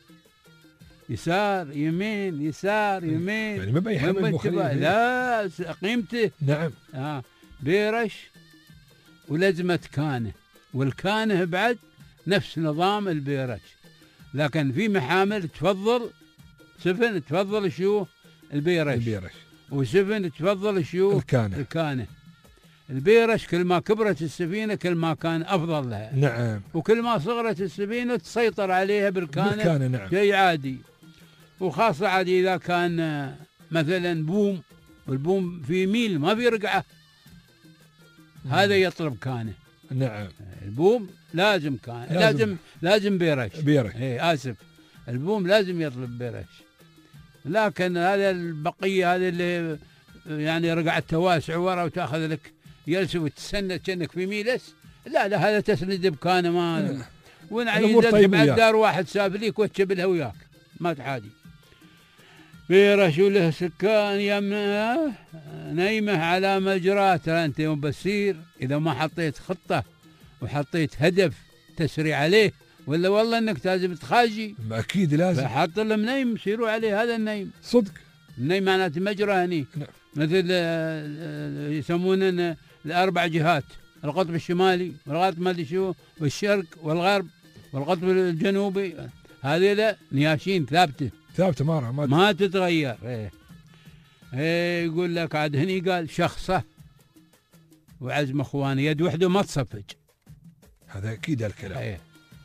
يسار يمين يسار يمين يعني ما بأي حبل مخليه. لا قيمته. نعم. آه بيرش ولزمة كانه والكانه بعد نفس نظام البيرش لكن في محامل تفضل سفن تفضل شو البيرش. البيرش. وسفن تفضل شو الكانه. الكانه. البيرش كل ما كبرت السفينة كل ما كان أفضل لها. نعم. وكل ما صغرت السفينة تسيطر عليها بالكانة. بالكانة. نعم. شيء عادي وخاصة عادي إذا كان مثلا بوم والبوم في ميل ما في رقعة. نعم. هذا يطلب كانه. نعم. البوم لازم كان لازم لازم, لازم بيرش. بيرش. اي آسف البوم لازم يطلب بيرش لكن هذا البقية هذا اللي يعني رقعته واسع ورا وتاخذ لك جلس وتسند كأنك في ميلس. لا لا هذا تسند بكانه ما ونعيدك بعد دار واحد سافليك وتشبلها وياك ما تحادي. بيرش له سكان يمنه نايمه على مجراه. ترى انت يوم بسير اذا ما حطيت خطه وحطيت هدف تسري عليه ولا والله انك لازم تخاجي. اكيد لازم. فحط لهم نايم يسيروا عليه. هذا النايم صدق. النايم معناته مجرى هني. نعم. مثل يسمونه الاربع جهات القطب الشمالي والقطب ما ادري شو والشرق والغرب والقطب الجنوبي هذه لا نياشين ثابته ثابته ما ما, ما تتغير. ايه. ايه يقول لك عاد هني قال شخصه وعزم اخوانه، يد وحده ما تصفج. هذا اكيد الكلام. ايه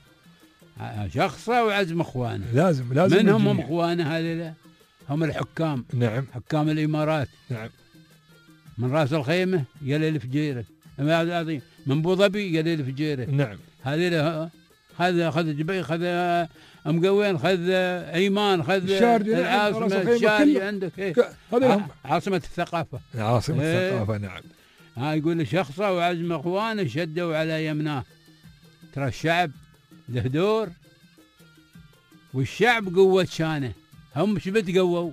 شخصه وعزم اخوانه. لازم لازم. من هم اخوانه هذول؟ هم الحكام. نعم. حكام الامارات. نعم. من راس الخيمه يلي الفجيره، من ابو ظبي يلي الفجيره. نعم. هذول خذ خذ جبي خذ مقوين خذ ايمان خذ العاصمه الشارجه عندك. ايه هذول عاصمه الثقافه. عاصمه ايه الثقافه. نعم. ها يقول شخصه وعزم اخوانه شدوا على يمناه. ترى الشعب له دور، والشعب قوة شانه. هم شو بتقووا؟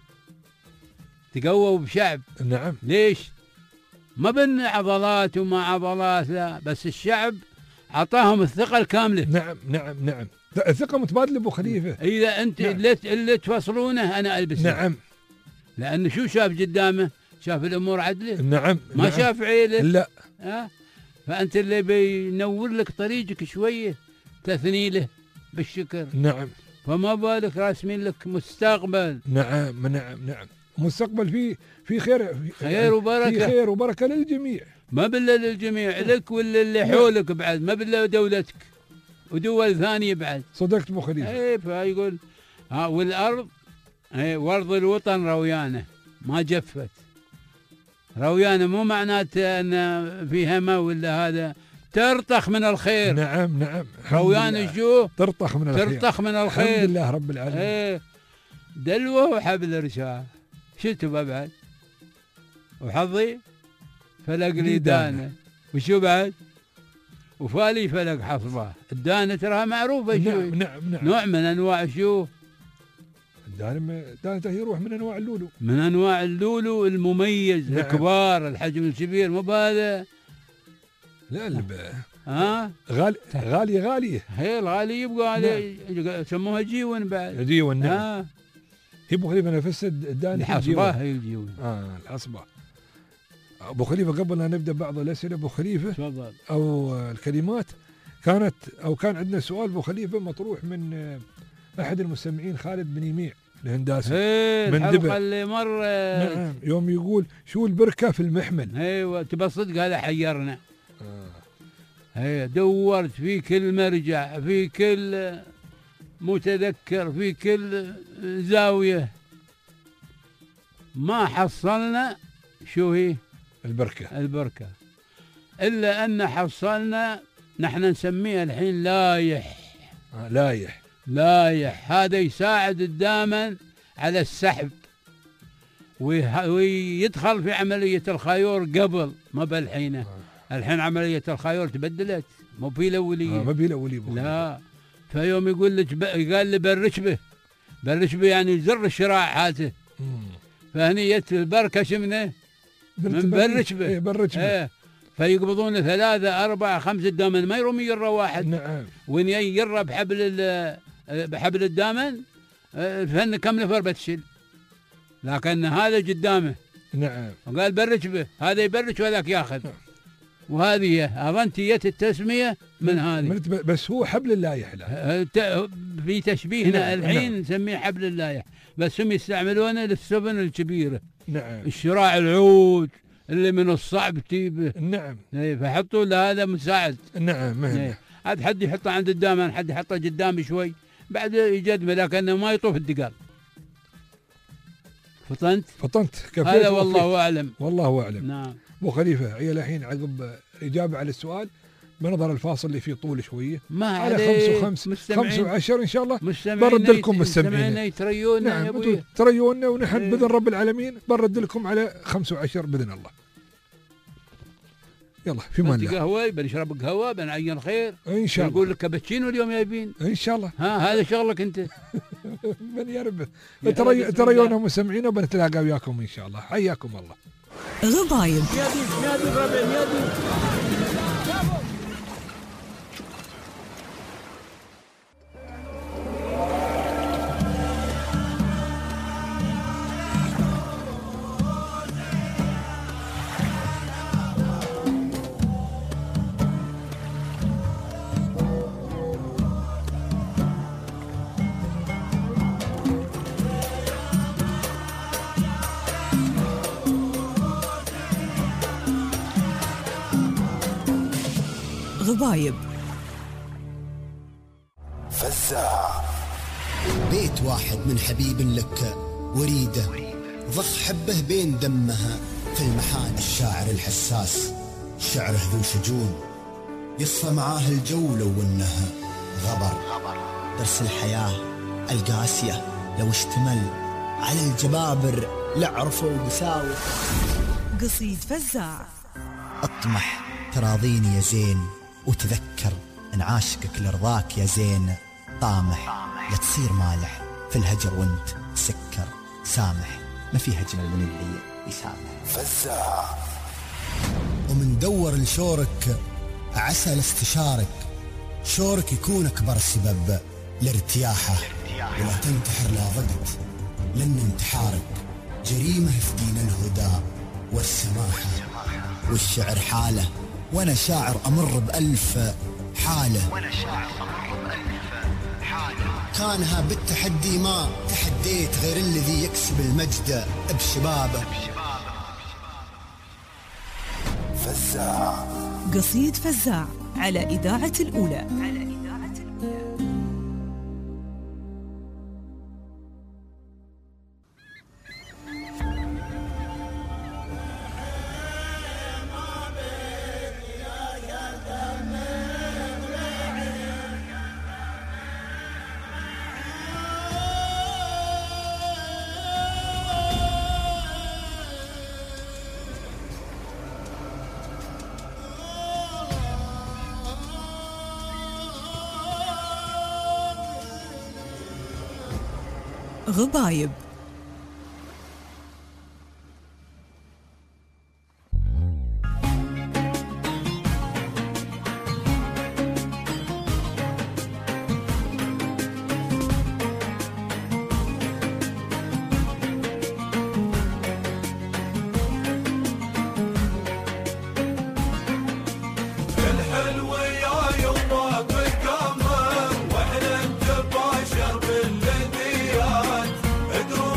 تقووا بشعب. نعم. ليش؟ ما بن عضلات وما عضلات، لا، بس الشعب عطاهم الثقة الكاملة. نعم نعم نعم. الثقة متبادلة ابو خليفة. إذا أنت نعم. اللي اللي تفصلونه أنا ألبسه. نعم. لأن شو شاف قدامه؟ شاف الأمور عدلة. نعم. ما نعم. شاف عيله. لا. ها؟ فأنت اللي بينور لك طريقك شوية تثني له بالشكر. نعم. فما بالك راسمين لك مستقبل. نعم نعم نعم. مستقبل فيه في خير، في خير وبركة. في خير وبركة للجميع. ما بالله للجميع، لك ولا اللي حولك بعد، ما بالله دولتك ودول ثانية بعد. صدقت ابو خليفة. ايه فيقول ها والارض ايه وارض الوطن رويانة ما جفت. رويانة مو معناته ان فيها ما ولا هذا، ترتخ من الخير. نعم نعم. رويانة شو؟ ترتخ من الخير. ترتخ من الخير. الحمد لله رب العالمين. ايه دلوه وحبل الرشاة. شتو بعد؟ وحظي فلق لي دانه. وشو بعد؟ وفالي فلق حصبه. الدانه تراها معروفه. شو؟ نعم نعم نعم. نوع من انواع شو؟ الدانه دانته يروح من انواع اللولو. من انواع اللولو المميز. نعم. الكبار الحجم الكبير، مو بهذا. لا الب ها غالي غالي غاليه. هي الغالي يبقى عليه. نعم. يسموها جيون بعد. جيون. نعم. هي ابو خليفه نفس الدانه الحصبه. هي الجيون. اه الحصبه. ابو خليفه قبل ان نبدا بعض الاسئله ابو خليفه تفضل. او الكلمات كانت او كان عندنا سؤال ابو خليفه مطروح من احد المستمعين خالد بن يميع الهنداسي من دبا اللي مر. نعم. يوم يقول شو البركه في المحمل. ايوه تبى صدق هذا حيرنا. آه. هي دورت في كل مرجع، في كل متذكر، في كل زاويه، ما حصلنا شو هي البركة. البركة إلا أن حصلنا نحن نسميها الحين لايح. آه لايح. لايح هذا يساعد دائما على السحب ويدخل في عملية الخيور قبل ما بالحين. آه. الحين عملية الخيور تبدلت، مو في الأولية. آه ما في الأولية. لا. فيوم يقول لك ب... قال لي برش به برش به يعني زر الشراع هاته. فهني جت البركة شمنه من برش به. ايه برش به. ايه فيقبضون ثلاثة أربعة خمسة دامن، ما يرمي يرة واحد. نعم. وين يرة بحبل بحبل الدامن الفن كم نفر بتشيل، لكن هذا قدامه. نعم. وقال برش به، هذا يبرش وذاك ياخذ. نعم. وهذه أظنتية التسمية من هذه. بس هو حبل اللايح. لا في تشبيهنا. نعم. الحين نعم. نسميه حبل اللايح، بس هم يستعملونه للسفن الكبيرة. نعم. الشراع العود اللي من الصعب تجيبه. نعم. فحطوا له هذا مساعد. نعم. هذا حد يحطه عند الدامن، حد يحطه قدام شوي بعد يجدمه، لكنه ما يطوف الدقال. فطنت؟ فطنت. هذا والله أعلم. والله أعلم. نعم. ابو خليفه هي الحين عقب الإجابة على السؤال بنظر الفاصل اللي فيه طول شوية ما على خمس وخمس خمس وعشر إن شاء الله برد لكم مستمعين. تريونا نعم يا أبوي. تريونا ونحن ايه. بإذن رب العالمين برد لكم على خمس وعشر بإذن الله. يلا في مان الله. قهوة بنشرب قهوة بنعين خير إن شاء الله. نقول لك كابتشينو اليوم جايبين إن شاء الله. ها هذا شغلك أنت. من يربه. تري تريونا مستمعين وبنتلاقى وياكم إن شاء الله. حياكم الله. غبايب. غبايب. فزاع. بيت واحد من حبيب لك وريده ضخ حبه بين دمها في المحان. الشاعر الحساس شعره ذو شجون يصفى معاه الجو لو انها غبر. درس الحياة القاسية لو اشتمل على الجبابر لعرفوا قساوة. قصيد فزاع. اطمح تراضيني يا زين وتذكر ان عاشقك لرضاك يا زين. طامح لا تصير مالح في الهجر وانت سكر. سامح ما فيها اجمل من اللي يسامح. فزاع. ومن دور لشورك عسى لاستشارك شورك يكون اكبر سبب لارتياحه. ولا تنتحر لا ضقت لان انتحارك جريمه في دين الهدى والسماحه. والشعر حاله وانا شاعر امر بألف حاله. وانا شاعر امر بألف حاله. كانها بالتحدي ما تحديت غير الذي يكسب المجد بشبابه. فزاع. قصيد فزاع على إذاعة الأولى. على إذاعة الأولى. غبايب. واحنا نتباشر باللذيذ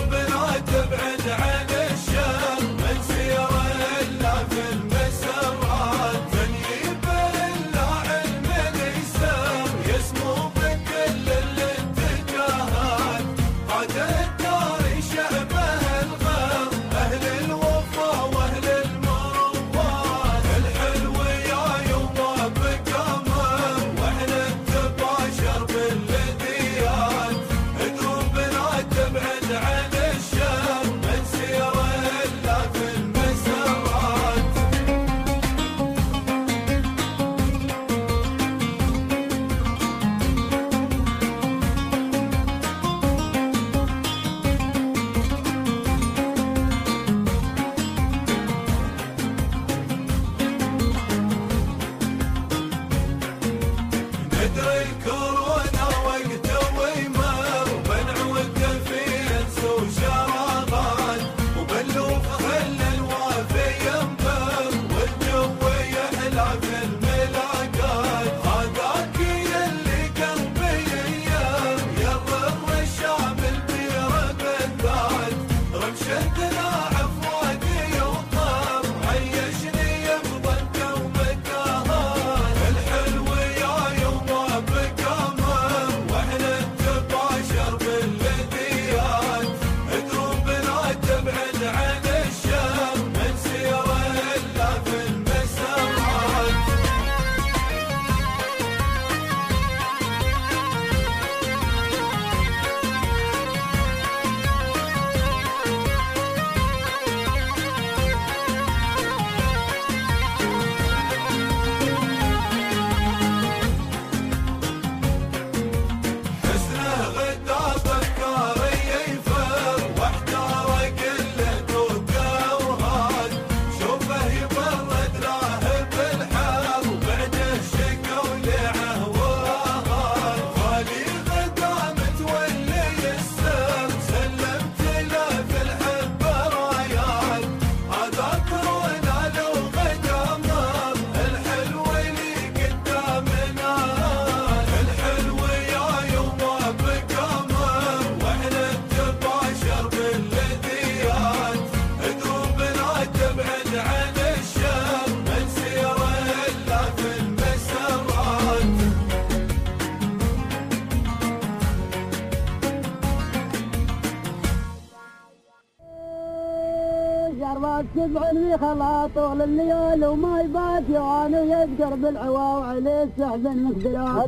الأرض سبع في خلا طول الليل وما يبات يعاني ويذكر بالعوا وعليه استحزن مقدرات.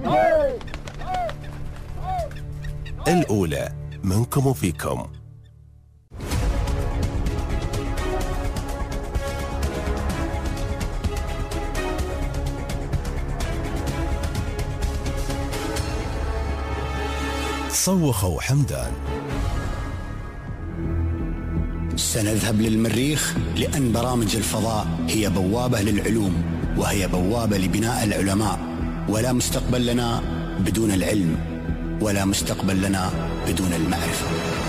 الأولى منكم وفيكم. صوخوا حمدان. سنذهب للمريخ لأن برامج الفضاء هي بوابة للعلوم وهي بوابة لبناء العلماء، ولا مستقبل لنا بدون العلم ولا مستقبل لنا بدون المعرفة.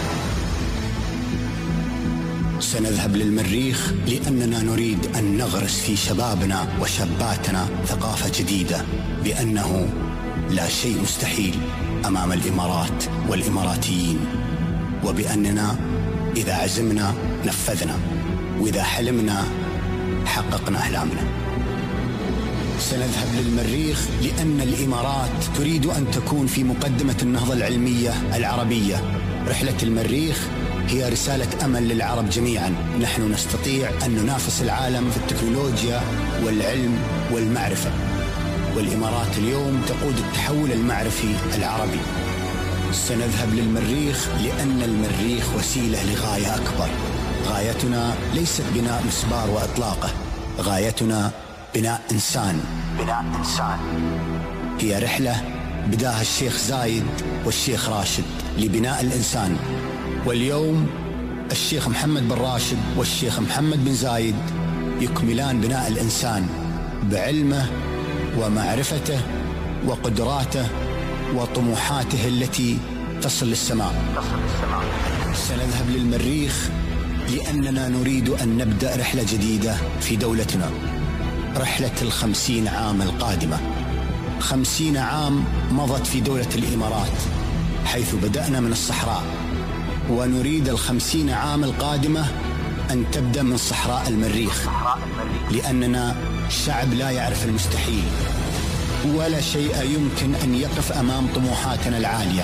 سنذهب للمريخ لأننا نريد أن نغرس في شبابنا وشاباتنا ثقافة جديدة بأنه لا شيء مستحيل أمام الإمارات والإماراتيين، وبأننا إذا عزمنا نفذنا، وإذا حلمنا حققنا أحلامنا. سنذهب للمريخ لأن الإمارات تريد أن تكون في مقدمة النهضة العلمية العربية. رحلة المريخ هي رسالة أمل للعرب جميعا. نحن نستطيع أن ننافس العالم في التكنولوجيا والعلم والمعرفة، والإمارات اليوم تقود التحول المعرفي العربي. سنذهب للمريخ لأن المريخ وسيلة لغاية أكبر. غايتنا ليست بناء مسبار وإطلاقه، غايتنا بناء إنسان. بناء إنسان هي رحلة بداها الشيخ زايد والشيخ راشد لبناء الإنسان، واليوم الشيخ محمد بن راشد والشيخ محمد بن زايد يكملان بناء الإنسان بعلمه ومعرفته وقدراته وطموحاته التي تصل للسماء. سنذهب للمريخ لأننا نريد أن نبدأ رحلة جديدة في دولتنا، رحلة الخمسين عام القادمة. خمسين عام مضت في دولة الإمارات حيث بدأنا من الصحراء، ونريد الخمسين عام القادمة أن تبدأ من صحراء المريخ، لأننا شعب لا يعرف المستحيل، ولا شيء يمكن أن يقف أمام طموحاتنا العالية.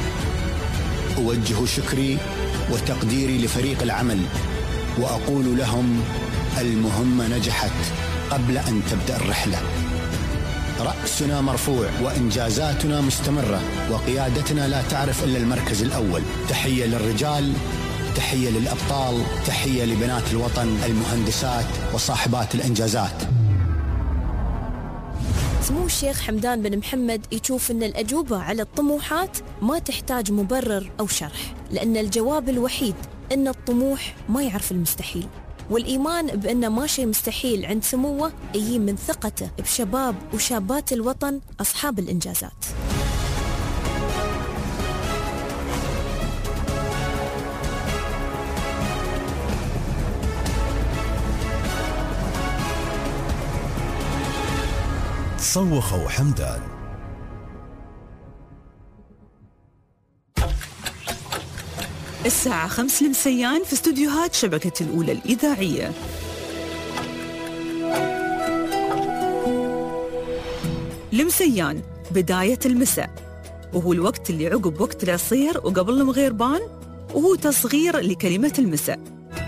أوجه شكري وتقديري لفريق العمل وأقول لهم المهمة نجحت قبل أن تبدأ الرحلة. رأسنا مرفوع وإنجازاتنا مستمرة، وقيادتنا لا تعرف إلا المركز الأول. تحية للرجال، تحية للأبطال، تحية لبنات الوطن المهندسات وصاحبات الإنجازات. سمو الشيخ حمدان بن محمد يشوف أن الأجوبة على الطموحات ما تحتاج مبرر أو شرح، لأن الجواب الوحيد أن الطموح ما يعرف المستحيل، والإيمان بأن ما شيء مستحيل عند سموه يجي من ثقته بشباب وشابات الوطن أصحاب الإنجازات. صوخوا حمدان. الساعة خمس لمسيان في استوديوهات شبكة الأولى الإذاعية. لمسيان بداية المساء، وهو الوقت اللي عقب وقت العصير وقبل المغيربان، وهو تصغير لكلمة المساء.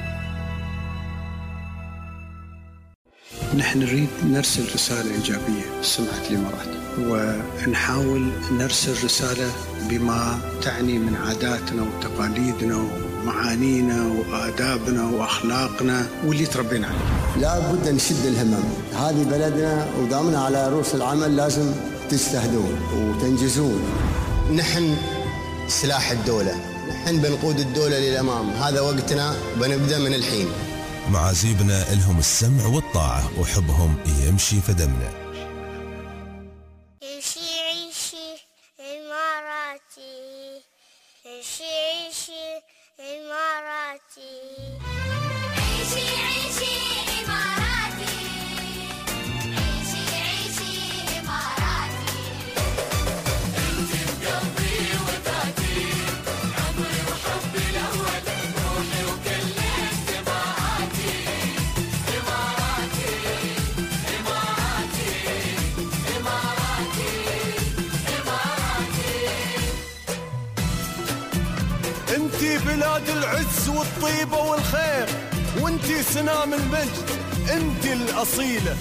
نحن نريد نرسل رسالة إيجابية لسمعة الإمارات، ونحاول نرسل رسالة بما تعني من عاداتنا وتقاليدنا ومعانينا وآدابنا وأخلاقنا واللي تربينا عليه. لا بد نشد الهمم، هذه بلدنا ودامنا على رؤوس العمل، لازم تجتهدون وتنجزون. نحن سلاح الدولة، نحن بنقود الدولة للأمام، هذا وقتنا، بنبدأ من الحين. معازيبنا لهم السمع والطاعة وحبهم يمشي في دمنا. عيشي عيشي إماراتي، عيشي عيشي إماراتي، عيشي عيشي إماراتي، عيشي عيشي إماراتي. أنت بقلبي وذاتي، عمري وحبي الأول، روحي وكل انتباهاتي. إماراتي إماراتي إماراتي إماراتي. انتي بلاد العز والطيبة والخير، وانتي سنام المجد انتي الأصيلة.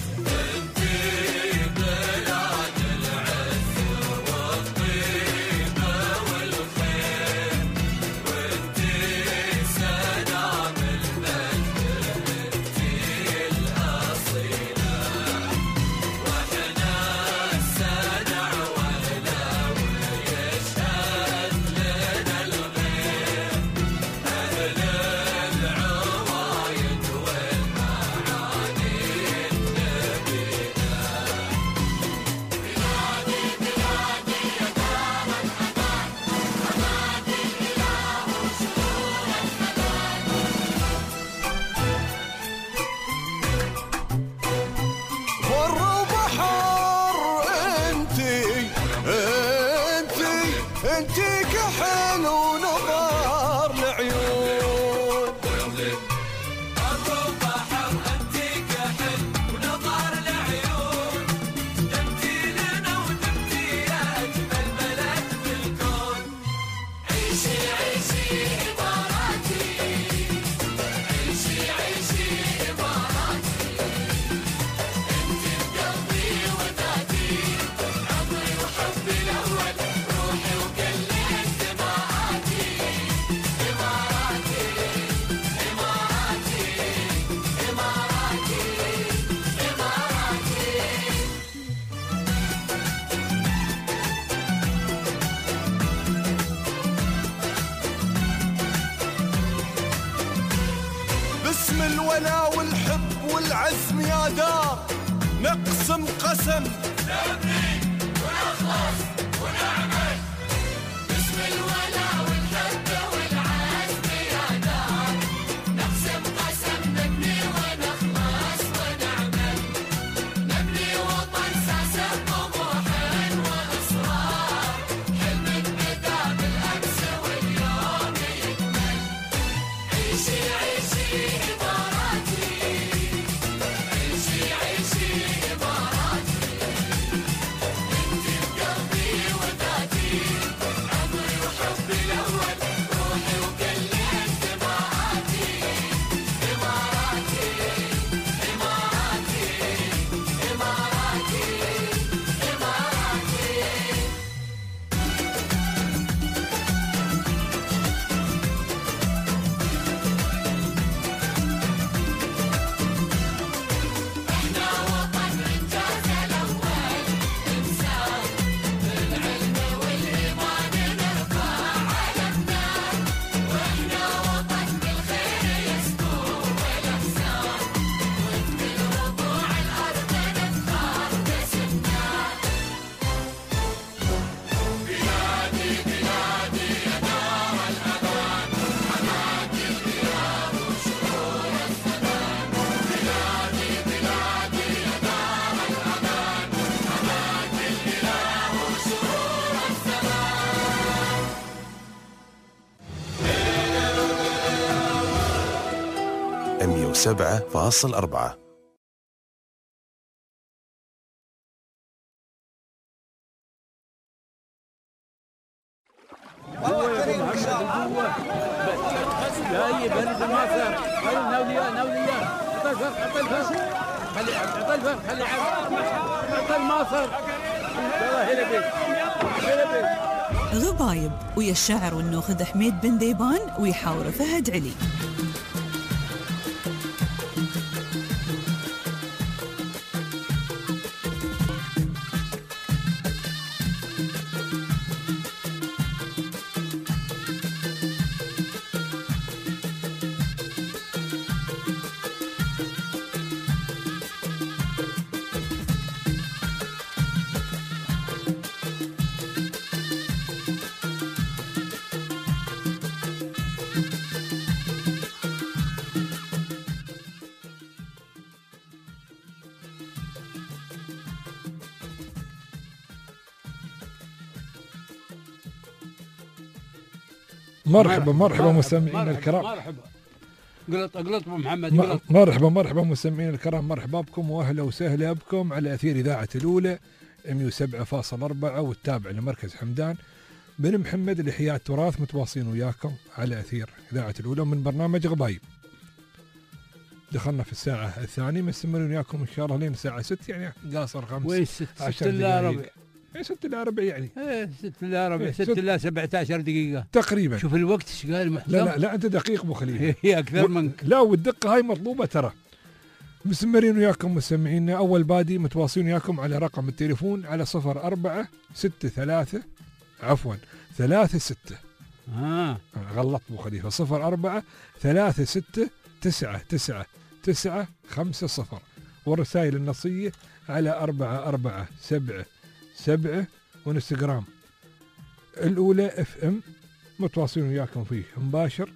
باسم الولا والحب والعزم يا دار نقسم قسم نبني ونخلص ونعمل. باسم الولا والحب والعزم يا دار نقسم قسم نبني ونخلص ونعمل. نبني وطن ساسه طموح واصرار حلم بدا بالامس واليوم يكمل. عيشي عيشي إماراتي عيشي عيشي إماراتي انتي بقلبي وذاتي عمري وحبي الأول روحي وكل انتماءاتي. إماراتي إماراتي إماراتي إماراتي. احنا وطن انجاز الاول انسان بالعلم والايمان نرفع علمنا. واحنا وطن بالخير يسكو والاحسان وفي ربوع الارض نفخر باسمنا. بلادي بلادي يا دار الامان حماكي الديار وشهور الزمان. بلادي بلادي يا دار الامان حماكي الديار وشهور الزمان. مية وسبعة فاصل أربعة. جاي برد الماسر خلي نوليان نوليان عطى الفرق عطى الفرق خلي عطى الفرق خلي عطى الماسر. يلا هلا بيك هلا بيك. غبايب ويا الشاعر والنوخذ حميد بن ديبان ويحاور فهد علي. مرحبا مرحبا مستمعينا الكرام. مرحبا قلط قلط ابو محمد قلط. مرحبا مرحبا مستمعينا الكرام، مرحبا بكم واهلا وسهلا بكم على اثير اذاعه الاولى مية وسبعة فاصل أربعة والتابع لمركز حمدان بن محمد لإحياء التراث. متواصلين وياكم على اثير اذاعه الاولى من برنامج غبايب. دخلنا في الساعة الثانية، مستمرين وياكم إن شاء الله لين الساعة ستة، يعني قاصر خمس وين ست؟ ست إلا ربع. إيه ست إلا ربع يعني. إيه ست إلا ربع، ست إلا سبعة عشر دقيقة تقريبا. شوف الوقت إيش قال محسن. لا لا لا أنت دقيق أبو خليفة. هي أكثر منك. لا والدقة هاي مطلوبة ترى. مستمرين وياكم مستمعينا، أول بادي متواصلين وياكم على رقم التليفون على صفر أربعة ستة ثلاثة عفوا ثلاثة ستة. آه غلط أبو خليفة. صفر أربعة ثلاثة ستة تسعة تسعة تسعة خمسة صفر، والرسائل النصية على أربعة أربعة سبعة سبعة، وانستغرام الأولى اف ام متواصلين وياكم فيه مباشر.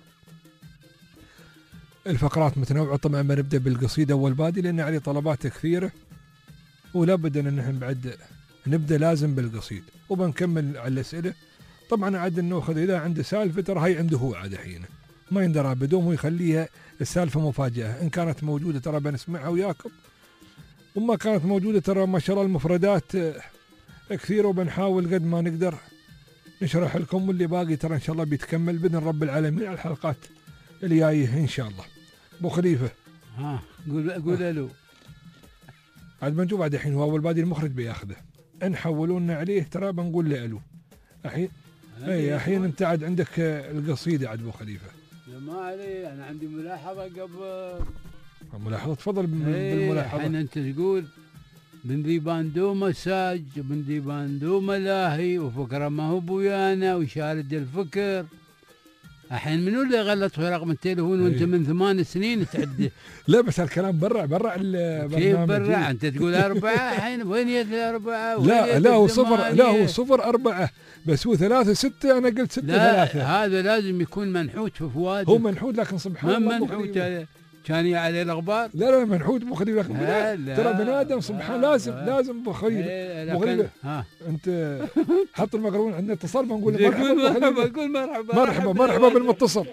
الفقرات متنوعة طبعا، بنبدأ بالقصيدة أول بادي لأن عليه طلبات كثيرة، ولا بد أن نحن بعد نبدأ لازم بالقصيد، وبنكمل على الأسئلة. طبعا عاد ناخذ إذا عنده سالفة ترى هاي عنده هو عاد حين ما يندرى بدون ويخليها السالفة مفاجأة. إن كانت موجودة ترى بنسمعها وياكم، وما كانت موجودة ترى ما شاء الله المفردات كثيرة، وبنحاول قد ما نقدر نشرح لكم، واللي باقي ترى إن شاء الله بيتكمل بإذن رب العالمين على الحلقات اللي جايه إن شاء الله. أبو خليفة ها قول قول له عاد بنشوف بعد الحين، هو أول بادي المخرج بياخذه، إن حولونا عليه ترى بنقول له ألو الحين. اي الحين انت عاد عندك القصيده عاد ابو خليفه. ما علي انا عندي ملاحظه قبل. ملاحظه تفضل بالملاحظه. الحين انت تقول بن ذيبان دوم ساج بن ذيبان دوم لاهي وفكره ما هو بويانا ويشارد الفكر. الحين منو اللي غلط في رقم التليفون وانت من ثمان سنين تعد؟ لا بس هالكلام برا برا البرنامج. كيف برا؟ انت تقول أربعة الحين وين يد الأربعة؟ لا لا هو صفر، لا هو صفر أربعة بس هو ثلاثة ستة، أنا قلت ستة ثلاثة. هذا لازم يكون منحوت في فؤاد. هو منحوت لكن سبحان الله ما منحوت هذا كان عليه الأخبار. لا لا منحوت ابو خليفة، ترى بني آدم سبحان لازم لازم ابو خليفة. ابو خليفة انت حط المقرون عندنا اتصال بنقول مرحبا. قول مرحبا مرحبا مرحبا بالمتصل.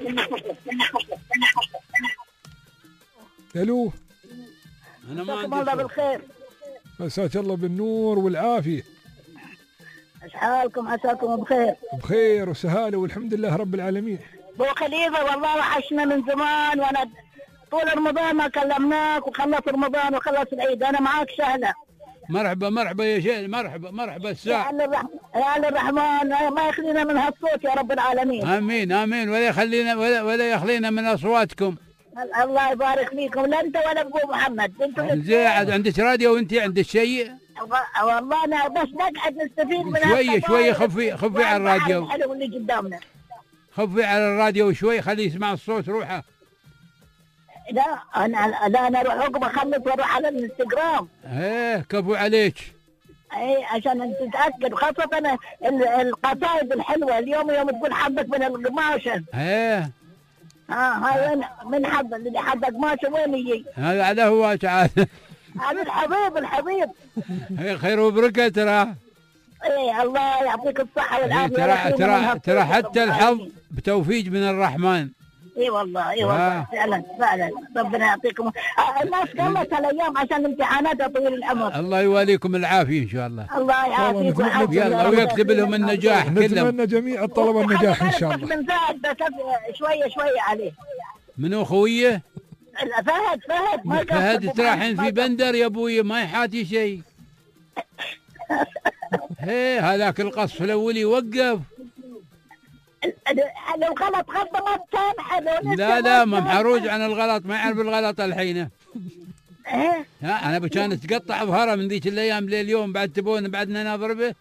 الو انا ما عندي الله بالخير. مساك الله بالنور والعافيه. ايش حالكم؟ عساكم بخير. بخير وسهاله والحمد لله رب العالمين. ابو خليفه والله وحشنا من زمان، وانا طول رمضان ما كلمناك، وخلص رمضان وخلص العيد انا معاك سهله. مرحبا مرحبا يا شيخ، مرحبا مرحبا الساعة. يا آل الرحمن ما يخلينا من هالصوت يا رب العالمين. امين امين، ولا يخلينا ولا ولا يخلينا من اصواتكم. الله يبارك فيكم، لا انت ولا ابو محمد. انتم زين عندك راديو وانت عندك شيء؟ والله انا بس نقعد نستفيد من شويه شويه. خفي خفي على الراديو. الحلو اللي قدامنا. خفي على الراديو شوي خليه يسمع الصوت. روحه. لا انا لا انا اروح عقب اخلص واروح على الانستغرام. ايه كفو عليك. اي عشان تتاكد، خاصه القصائد الحلوه. اليوم يوم تقول حبك من القماشه. ايه ها هاي وين من حب اللي حب قماشه وين يجي؟ هذا على هو تعال. هذا الحبيب الحبيب. ايه خير وبركه ترى. ايه الله يعطيك الصحه والعافيه. ترى ترى ترى حتى الحظ بتوفيق من الرحمن. اي والله اي والله فعلا فعلا ربنا يعطيكم. الناس قامت هالايام عشان امتحاناتها طويل العمر. الله يواليكم العافيه ان شاء الله. الله يعافيك ويحفظك يلا ويكتب لهم النجاح كلهم. نتمنى جميع الطلبه النجاح ان شاء الله. من فهد بس شويه شويه عليه. منو خويه؟ فهد فهد ما فهد ترى الحين في بندر يا ابوي ما يحاتي شيء. هي هذاك القصف الاولي وقف. الغلط غلطه ما تسامحه. لا لا ما محروج عن الغلط، ما يعرف الغلط الحين. ايه ها انا كانت تقطع ظهره من ذيك الايام لليوم، بعد تبون بعدنا نضربه.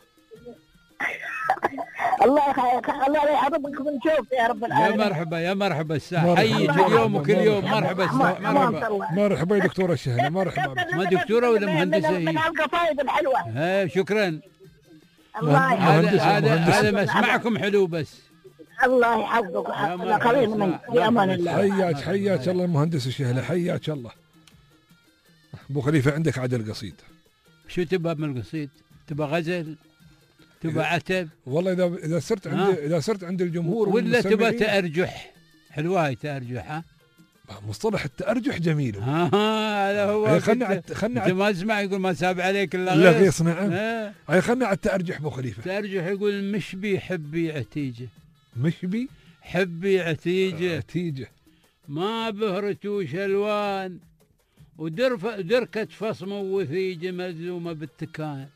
الله يخليك الله يحفظك ونشوف يا رب العالمين. يا مرحبا يا مرحبا الساعه حيك اليوم وكل يوم. مرحبا الساعه مرحبا مرحبا يا دكتوره الشهله. مرحبا ما دكتوره ولا مهندسه هي؟ من القصائد الحلوه. ايه شكرا. الله يحفظك. هذا هذا مسمعكم حلو بس. الله يحفظك. الله خلينا من في امان الله. حياك حياك الله المهندس الشهله، حياك الله. ابو خليفه عندك عدل قصيد. شو تبغى من القصيد؟ تبغى غزل؟ تبغى عتب؟ والله اذا اذا صرت عند اذا صرت عند الجمهور ولا تبغى تأرجح؟ حلوه هاي تأرجح. ها مصطلح التأرجح جميل. ها هذا هو. خلنا خلنا انت ما اسمع يقول ما ساب عليك الا غيص. لا غيص نعم. هاي خلنا على التأرجح ابو خليفه. تأرجح يقول مشبي حبي عتيجه. مشبي حبي عتيجه عتيجه ما بهرتوش الوان ودرف دركة فصم وثيجة ملزومة بالتكان.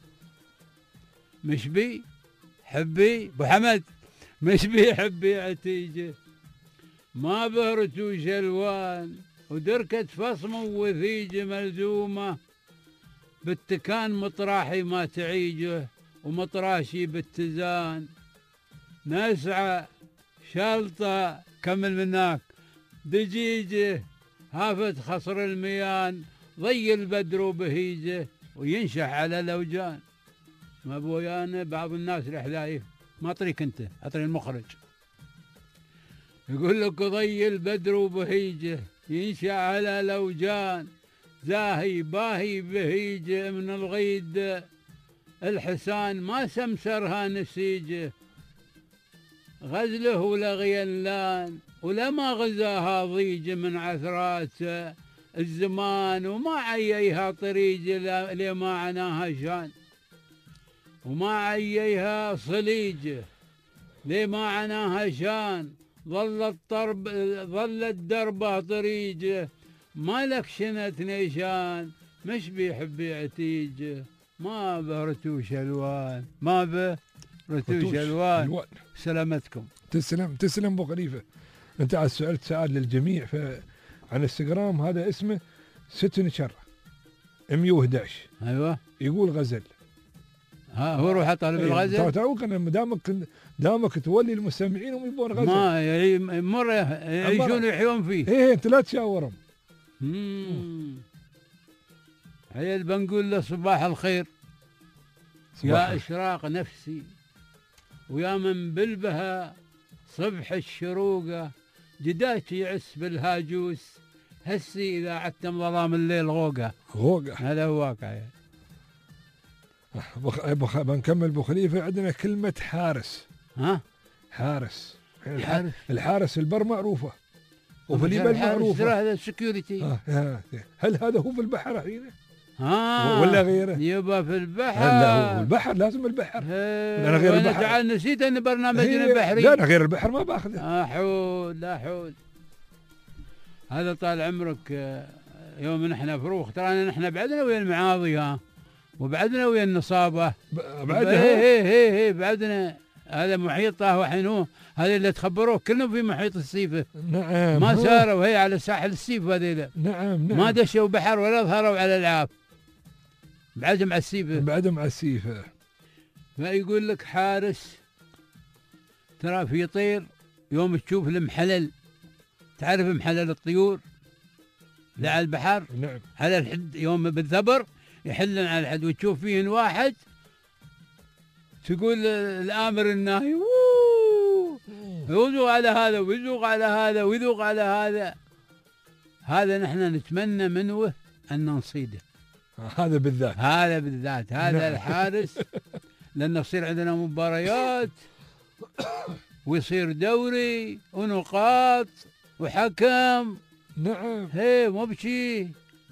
مش بي حبي ابو حمد، مش بي حبي عتيجة، ما بهرتوش الوان ودركة فصم وثيجة ملزومة بالتكان. مطراحي ما تعيجه ومطراشي بالتزان. نسعى شلطة كمل مناك دجيجه هافت خصر الميان. ضي البدر بهيجه وينشح على الاوجان. ما بويانا بعض الناس رحلايف ما اطريك انت، اطري المخرج. يقول لك ضي البدر بهيجه ينشح على الاوجان. زاهي باهي بهيجه من الغيد الحسان. ما سمسرها نسيجه غزله ولا غيلان. ولما غزاها ضيجه من عثرات الزمان. وما عييها طريجه لما عناها شان. وما عييها صليجه لما عناها شان. ظلت طرب ظلت دربه طريجه ما لك شنت نيشان. مش بيحب عتيجه ما برتوش الوان. ما برتوش الوان. الوان. سلامتكم. تسلم تسلم ابو خليفه. انت على سألت سؤال للجميع ف عن انستغرام. هذا اسمه ست نشر مية وأحد عشر. ايوه يقول غزل. ها هو روح طالب ايه الغزل. تعوق انا دامك دامك تولي المستمعين هم يبون غزل. ما يعني مره يعيشون ويحيون فيه. ايه انت لا تشاورهم. امم عيل بنقول له صباح الخير. صباح يا اشراق نفسي ويا من بالبها صبح الشروقه. جداك يعس بالهاجوس هسي اذا عتم ظلام الليل غوقه. غوقه هذا هو واقع يعني. بخ... بخ... بنكمل ابو خليفه. عندنا كلمه حارس. ها حارس. الحارس الحارس في البر معروفه وفي اليمن معروفه. هذا السكيورتي. آه. آه. هل هذا هو في البحر الحين؟ ها ولا غيره؟ يبقى في البحر. لا هو البحر لازم البحر. انا غير البحر. تعال نسيت ان برنامجنا بحري. لا انا غير البحر ما باخذه. اه حول لا حول. هذا طال عمرك يوم نحن فروخ ترانا نحن بعدنا ويا المعاضي ها وبعدنا ويا النصابه. بعدنا ايه ايه ايه, إيه بعدنا. هذا محيط طه وحنوه هذا اللي تخبروه كلهم في محيط السيفه. نعم ما ساروا هي على ساحل السيف هذيلا. نعم نعم ما دشوا بحر ولا ظهروا على العاب. بعدهم على السيفه. بعدهم على السيفه. فيقول لك حارس ترى في طير يوم تشوف المحلل. تعرف محلل الطيور اللي على البحر؟ نعم. على الحد يوم بالثبر يحلن على الحد وتشوف فيهن واحد تقول الامر الناهي ويذوق على هذا ويذوق على هذا ويذوق على هذا. هذا نحن نتمنى منه ان نصيده. هذا بالذات. هذا بالذات هذا الحارس لان يصير عندنا مباريات ويصير دوري ونقاط وحكم. نعم. هي مو بشي.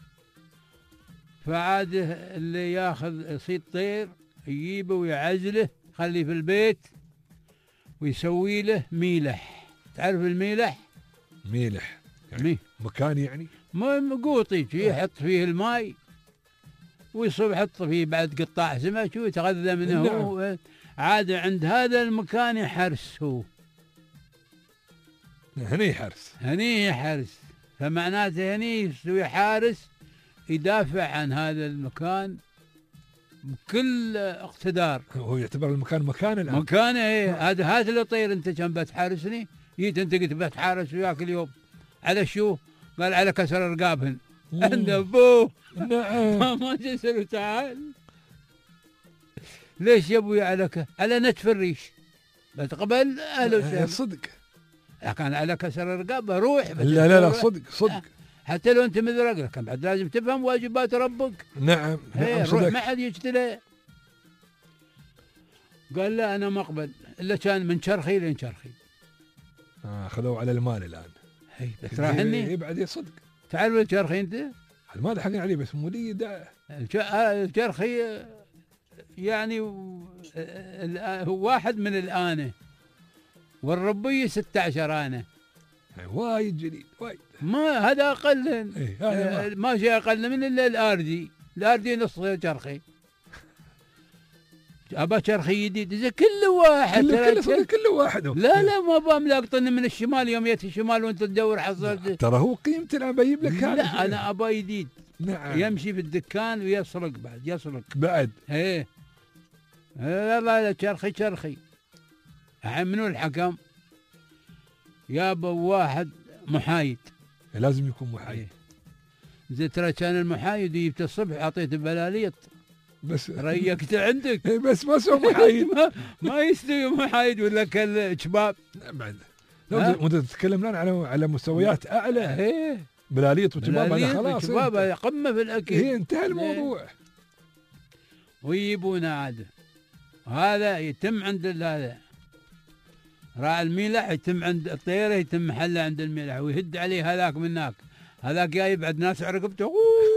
فعاده اللي ياخذ يصيد طير يجيبه ويعزله خليه في البيت ويسوي له ميلح. تعرف الميلح؟ ميلح يعني مي. مكان يعني مو قوطي يحط فيه الماء ويصب يحط فيه بعد قطاع سمك ويتغذى منه. نعم. عاد عند هذا المكان يحرس هو. هني حرس. هني حرس. فمعناته هني يسوي حارس يدافع عن هذا المكان بكل اقتدار. هو يعتبر المكان مكان الان. مكانه ايه. هذا هات له طير انت كم بتحارسني؟ جيت انت قلت بتحارس وياك اليوم على شو؟ قال على كسر رقابهن. عند ابوه. نعم. ما جسر تعال. ليش يا ابوي على ك... على نتف الريش بتقبل اهله صدق. كان على كسر الرقابه روح. لا لا لا صدق صدق. حتى لو انت مذرق لكن بعد لازم تفهم واجبات ربك. نعم نعم روح ما حد يجتلى. قال لا انا ما اقبل الا كان من شرخي لين شرخي. اه خذوا على المال الان. هي بتراهني. اي بعد صدق. تعرف الشرخي انت؟ ما حقنا عليه بس مولي الشرخي يعني هو واحد من الآنة والربية ستة عشر آنة. وايد جديد وايد. ما هذا اقل. إيه هذا ما, ما شيء اقل من الا الاردي، الاردي نص شرخي. ابى شرخي جديد اذا كل واحد كل كل, كل واحد. لا لا ما بملاقطني من الشمال يوم ياتي الشمال وانت تدور حصلت. ترى هو قيمته انا بجيب لك هذا. لا انا ابى جديد. نعم. يمشي في الدكان ويسرق بعد يسرق بعد. ايه لا لا لا شرخي شرخي. الحين منو الحكم؟ يابا واحد محايد. لازم يكون محايد. إيه. زي ترى كان المحايد يجيبت الصبح اعطيته بلاليط بس ريقت عندك. بس ما سوى محايد. ما, ما يستوي محايد ولا كل شباب. بعد لو انت تتكلم الان على على مستويات اعلى. ايه بلاليط وشباب هذا خلاص. شباب قمه في الاكل. هي انتهى الموضوع. إيه. ويجيبونه عاد هذا يتم عند هذا راعي الميلح، يتم عند الطيره، يتم محله عند الميلح ويهد عليه هذاك من هناك. هذاك جاي بعد ناس عرقبته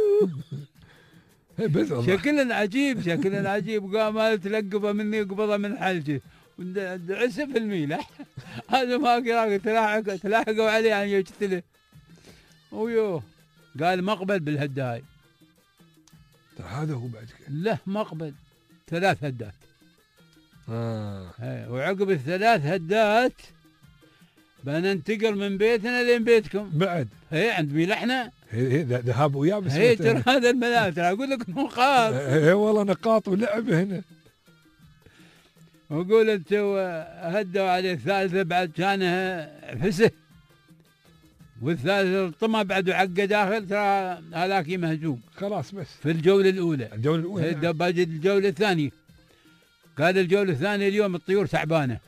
شكل عجيب شكل عجيب. قام هذا تلقبه مني قبضه من حلجه عسف الميلح. هذا ما قراءه تلاحق تلاحقوا عليه ان يقتله. ويوه قال مقبل بالهداي. هذا هو بعد كده. له مقبل ثلاث هدات. آه. وعقب الثلاث هدات بننتقل من بيتنا لين بيتكم بعد. هي عند ميلحنا. هي ذهاب ويابس. هي ترى هذا الملاذ اقول لك نقاط. هي والله نقاط ولعب هنا. وقول انت هدوا عليه الثالثه بعد كانها فسه، والثالث الطمع بعد عقه داخل ترى هذاك مهزوم خلاص. بس في الجوله الاولى. الجوله الاولى نعم. باقي الجوله الثانيه. قال الجوله الثانيه اليوم الطيور تعبانه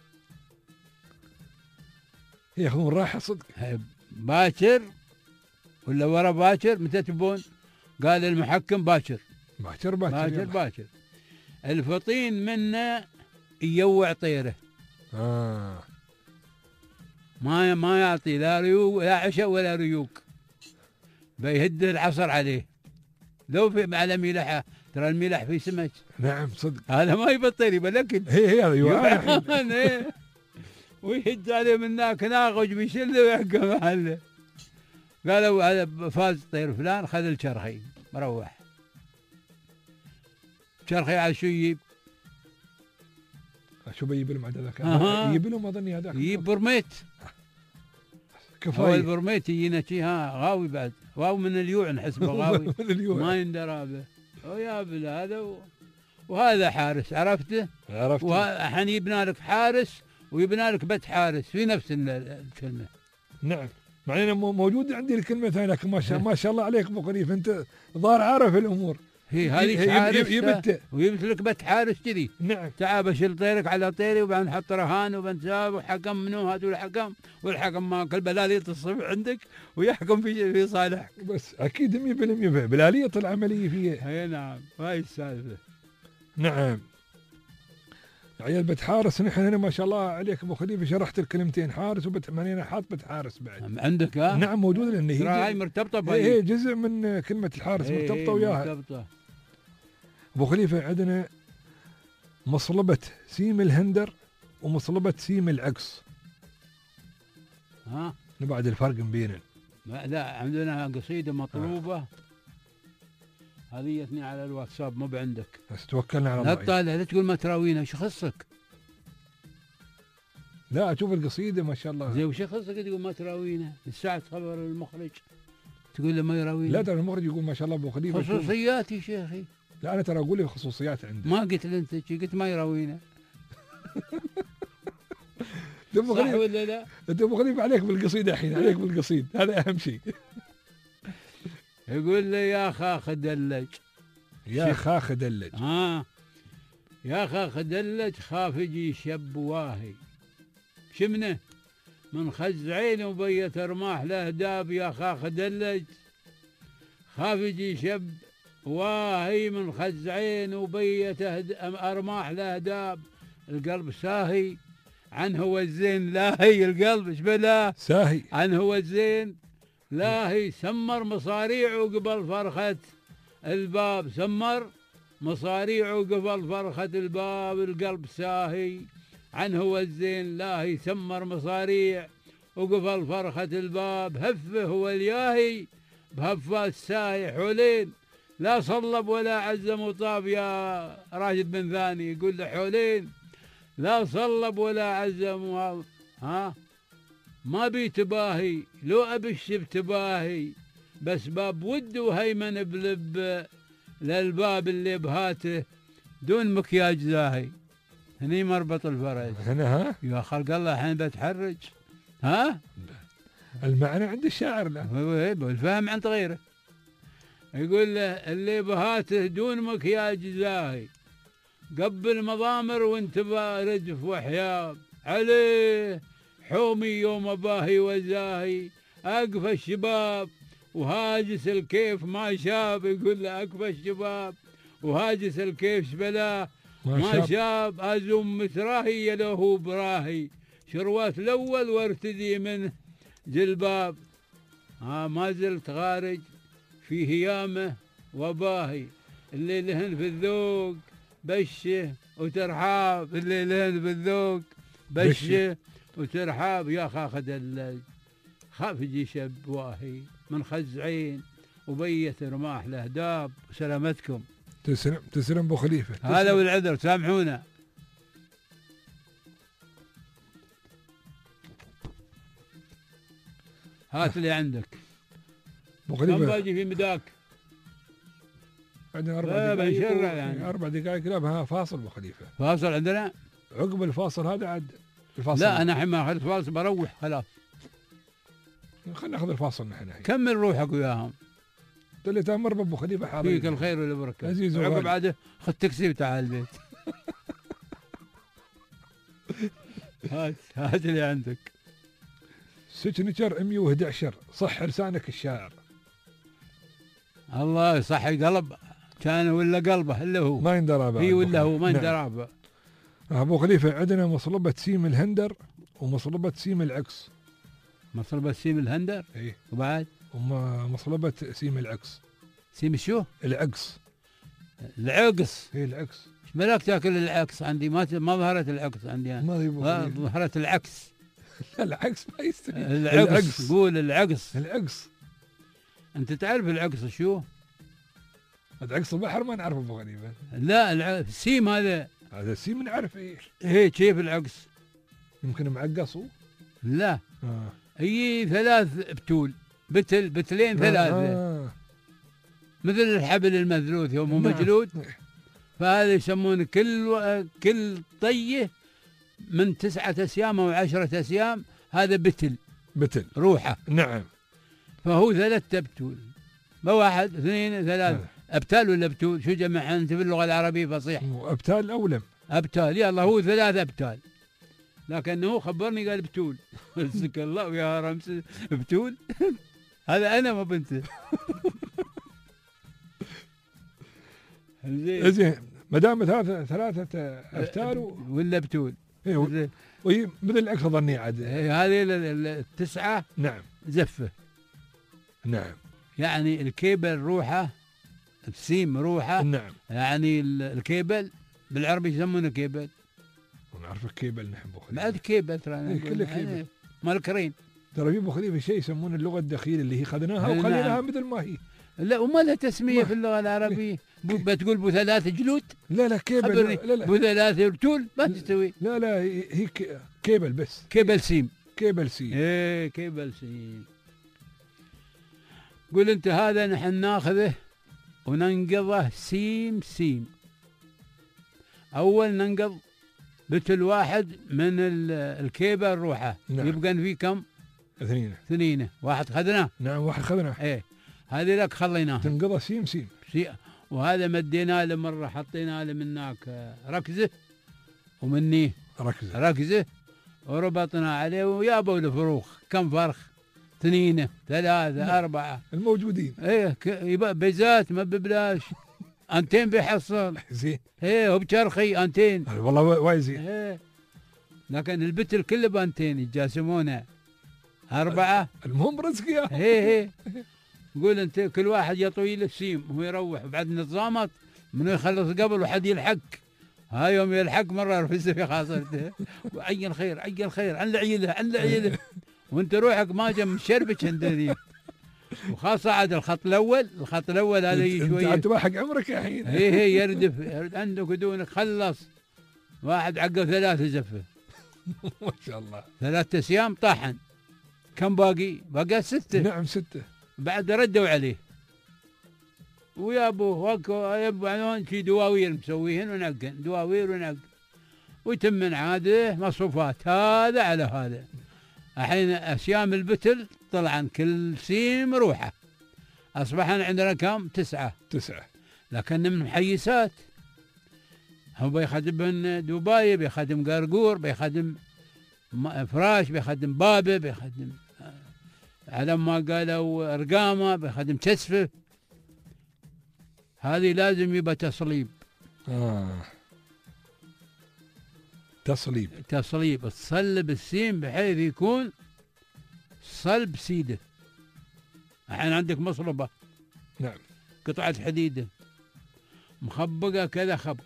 ياخذون راحه صدق. باكر ولا ورا باكر متى تبون؟ قال المحكم باكر باكر باكر باكر, باكر. الفطين منه يجوع طيره. اه ما ما يعطي لا ريوق لا عشاء ولا ريوق. بيهد العصر عليه لو في على ميلحه. ترى الميلح في سمك. نعم صدق. هذا ما يبطل يبلكن. هي هي هذا يوعى. ويهد عليه من هناك ناقج بيشله ويحكم محله. قالوا هذا فاز طير فلان خذ الشرخي مروح. شرخي على شو يجيب؟ شو بيجيب لهم هذاك؟ أه. يجيب لهم اظني هذاك. يجيب برميت. كفايه. هو البرميت يجينا شي ها غاوي بعد غاوي من اليوع نحسبه غاوي. ما يندرى به. ويا بلا هذا و... وهذا حارس عرفته؟ عرفته. والحين يبنى لك حارس ويبنى لك بيت حارس في نفس الكلمه. نعم. مع انه موجود عندي الكلمه ثانيه لكن ما شاء ما شاء الله عليك ابو خليفه انت ظاهر عارف الامور. هي هذه حارس يبت ويبت لك بيت حارس كذي. نعم. تعال بشيل طيرك على طيري وبعدين نحط رهان وبنساب وحكم منو هذول الحكم والحكم ما كل بلاليط الصبح عندك ويحكم في في صالحك. بس اكيد مية بالمية بلاليط العمليه فيها. اي نعم هاي السالفه. نعم. عيال بيت حارس نحن هنا ما شاء الله عليك ابو خليفه شرحت الكلمتين حارس وبت ماني حاط بيت حارس بعد. عندك ها؟ نعم موجود لان هي هاي مرتبطه بهي. هي جزء من كلمه الحارس هي مرتبطه وياها. مرتبطه. ابو خليفه عندنا مصلبه سيم الهندر ومصلبه سيم العكس. ها؟ نبعد الفرق بينهم. لا عندنا قصيده مطلوبه. آه. هذه جتني على الواتساب مو بعندك. بس توكلنا على الله. الله. لا تطالع لا تقول ما تراوينا ايش يخصك؟ لا اشوف القصيده ما شاء الله. زين وش يخصك تقول ما تراوينا؟ الساعة خبر المخرج تقول له ما يراوينا. لا ترى المخرج يقول ما شاء الله ابو خليفه خصوصيات يا شيخي. لا انا ترى اقول لك خصوصيات عندي. ما قلت انت قلت ما يراوينا. صح ولا لا؟ انت ابو خليفه عليك بالقصيده الحين عليك بالقصيد هذا اهم شيء. يقول لي يا خاخ دلج. يا خاخ دلج. ها يا خاخ دلج خاف يجي شب واهي. شمنه من خز عين وبيت رماح له داب. يا خاخ دلج خاف يجي شب واهي من خز عين وبيت ارماح له داب. القلب ساهي عن هو الزين لاهي. القلب ايش بلا ساهي عن هو الزين لاهي. سمر مصاريعه قبل فرخة الباب. سمر مصاريعه قبل فرخة الباب. القلب ساهي عن هو الزين لاهي. سمر مصاريع وقفل فرخة الباب هفه هو الياهي بهفات ساهي حولين لا صلب ولا عزم وطاب يا راشد بن ثاني يقول له حولين لا صلب ولا عزم و... ها ما بي تباهي لو أبش بتباهي بس باب ود وهيمن بلب للباب اللي بهاته دون مكياج زاهي هني مربط الفرج هنا ها يا خلق الله الحين بتحرج ها المعنى عند الشاعر لا والفهم عند غيره يقول له اللي بهاته دون مكياج زاهي قبل مضامر وانت بارد في وحياب عليه حومي يوم باهي وزاهي اقف الشباب وهاجس الكيف ما شاب يقول له اقف الشباب وهاجس الكيف شبلاه ما شاب, شاب ازوم متراهي له براهي شروات الاول وارتدي منه جلباب ها ما زلت غارج في هيامه وباهي اللي لهن في الذوق بشه وترحاب اللي لهن في الذوق بشه وترحاب يا خاخد خافجي شب واهي من خزعين وبيت رماح الاهداب وسلامتكم. تسلم تسلم ابو خليفه. هذا والعذر سامحونا. هات اللي عندك. ابو خليفه كم باجي في مداك؟ عندنا اربع دقائق يعني اربع دقائق لا ها فاصل ابو خليفه. فاصل عندنا؟ عقب الفاصل هذا عاد الفاصل. لا انا الحين ما اخذت فاصل بروح خلاص. خلينا ناخذ الفاصل نحن. كمل روحك وياهم. قلت لي تامر ابو خليفه حاضر. فيك الخير والبركه. عقب عاد خذ تاكسي وتعال البيت. هات هات اللي عندك. سيجنتشر مية وأحد عشر صح لسانك الشاعر. الله يصحي قلب كان ولا قلبه الا هو ما يندرى هي ولا هو ما يندرى نعم. ابو خليفه عندنا مصلبه سيم الهندر ومصلبه سيم العكس. مصلبه سيم الهندر اي وبعد ومصلبه سيم العكس. سيم شو؟ العكس. العكس اي العكس. ايش مالك تاكل العكس عندي ما ما ظهرت العكس عندي ما ظهرت العكس. لا العكس ما يستوي. العكس, العكس. قول العكس. العكس. انت تعرف العكس شو؟ العكس البحر ما نعرفه ابو خليفه. لا السيم هذا. هذا السيم نعرف ايه. ايه كيف العكس؟ يمكن معقصه؟ لا آه. هي ثلاث بتول بتل بتلين ثلاثة آه. مثل الحبل المثلوث يوم هو مجلود. فهذا يسمون كل و... كل طيه من تسعة أسيام أو عشرة أسيام هذا بتل بتل روحه. نعم. فهو ثلاثة بتول ما واحد اثنين ثلاثة. أبتال ولا بتول شو جمع أنت في اللغة العربية فصيح؟ أبتال أولم. أبتال يلا هو ثلاثة أبتال لكنه خبرني قال بتول. مسك الله يا رمس بتول. هذا أنا ما بنت. زين ما دام ثلاثة ثلاثة أبتال ولا بتول. ايوه وهي مثل العكس ظني عاد. هذه التسعة نعم زفة. نعم. يعني الكيبل روحه السيم روحه. نعم. يعني الكيبل بالعربي يسمونه كيبل. نعرف الكيبل نحن ابو خليفه. بعد كيبل ترى كله كيبل. مال الكريم. ترى في ابو خليفه شيء يسمونه اللغه الدخيله اللي هي خذناها وخليناها نعم. مثل ما هي. لا وما لها تسميه في اللغه العربيه. بتقول بو ثلاث جلود. لا لا كيبل. لا لا بو ثلاث رتول ما تستوي. لا لا هي كيبل بس. كيبل سيم. كيبل سيم. ايه كيبل سيم. قول انت هذا نحن ناخذه وننقضه سيم سيم. اول ننقض بتل واحد من الكيبل روحه. نعم. يبقى فيه كم؟ اثنين. اثنين. واحد خذناه. نعم واحد خذناه. ايه هذه لك خليناه. تنقضه سيم سيم. سي... وهذا مدينا له مره حطينا له من هناك ركزه ومني ركزه ركزه وربطنا عليه ويابوا الفروخ كم فرخ؟ اثنين ثلاثة نعم. أربعة الموجودين. ايه ك... يبقى بزات ما ببلاش. أنتين بيحصل. زين. ايه وبشرخي أنتين. والله وايد زين. ايه لكن البتل كله بأنتين يتجاسمونه. أربعة. المهم رزق يا. ايه ايه قول انت كل واحد يطوي له سيم وهو يروح وبعد نظامت منو يخلص قبل وحد يلحق. هاي يوم يلحق مره يرفس في خاصرته وعين خير عين خير عن العيله عن العيله وانت روحك ما جم مشربك عندنا. وخاصة عاد الخط الأول، الخط الأول هذا يجي شوية. أنت حق عمرك يا حين. هي هي يردف، يرد عندك ودونك خلص. واحد عقب ثلاثة زفة. ما شاء الله. ثلاثة أيام طاحن. كم باقي؟ باقي ستة. نعم ستة. بعد ردوا عليه. ويا أبوه وكو يا أبو عنون في دواوير مسويهن ونقن، دواوير ونقن. ويتم من عاده مصروفات هذا على هذا. الحين أسيام البتل طلعن كل سيم روحه. أصبحنا عندنا كم؟ تسعة. تسعة. لكن من محيسات. هو بيخدم من دبي، بيخدم قرقور، بيخدم فراش، بيخدم بابه، بيخدم على ما قالوا أرقامة، بيخدم كسفة. هذه لازم يبقى تصليب. آه. تصليب. تصليب، تصلب السيم بحيث يكون صلب سيده. الحين عندك مصلبة. نعم. قطعة حديدة مخبقة كذا خبق.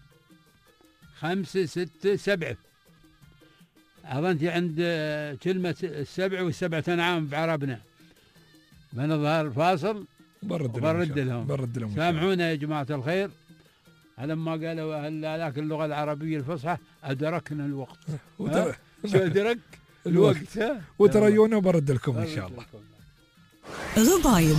خمسة ستة سبعة. أظنتي عند كلمة السبع والسبعة أنعام بعربنا. من الظهر فاصل برد برد لهم. برد لهم. سامحونا يا جماعة الخير. على ما قالوا هذاك اللغة العربية الفصحى أدركنا الوقت. وتر... شو أدرك الوقت. ها؟ وتريونا وبرد لكم إن شاء الله. غبايب.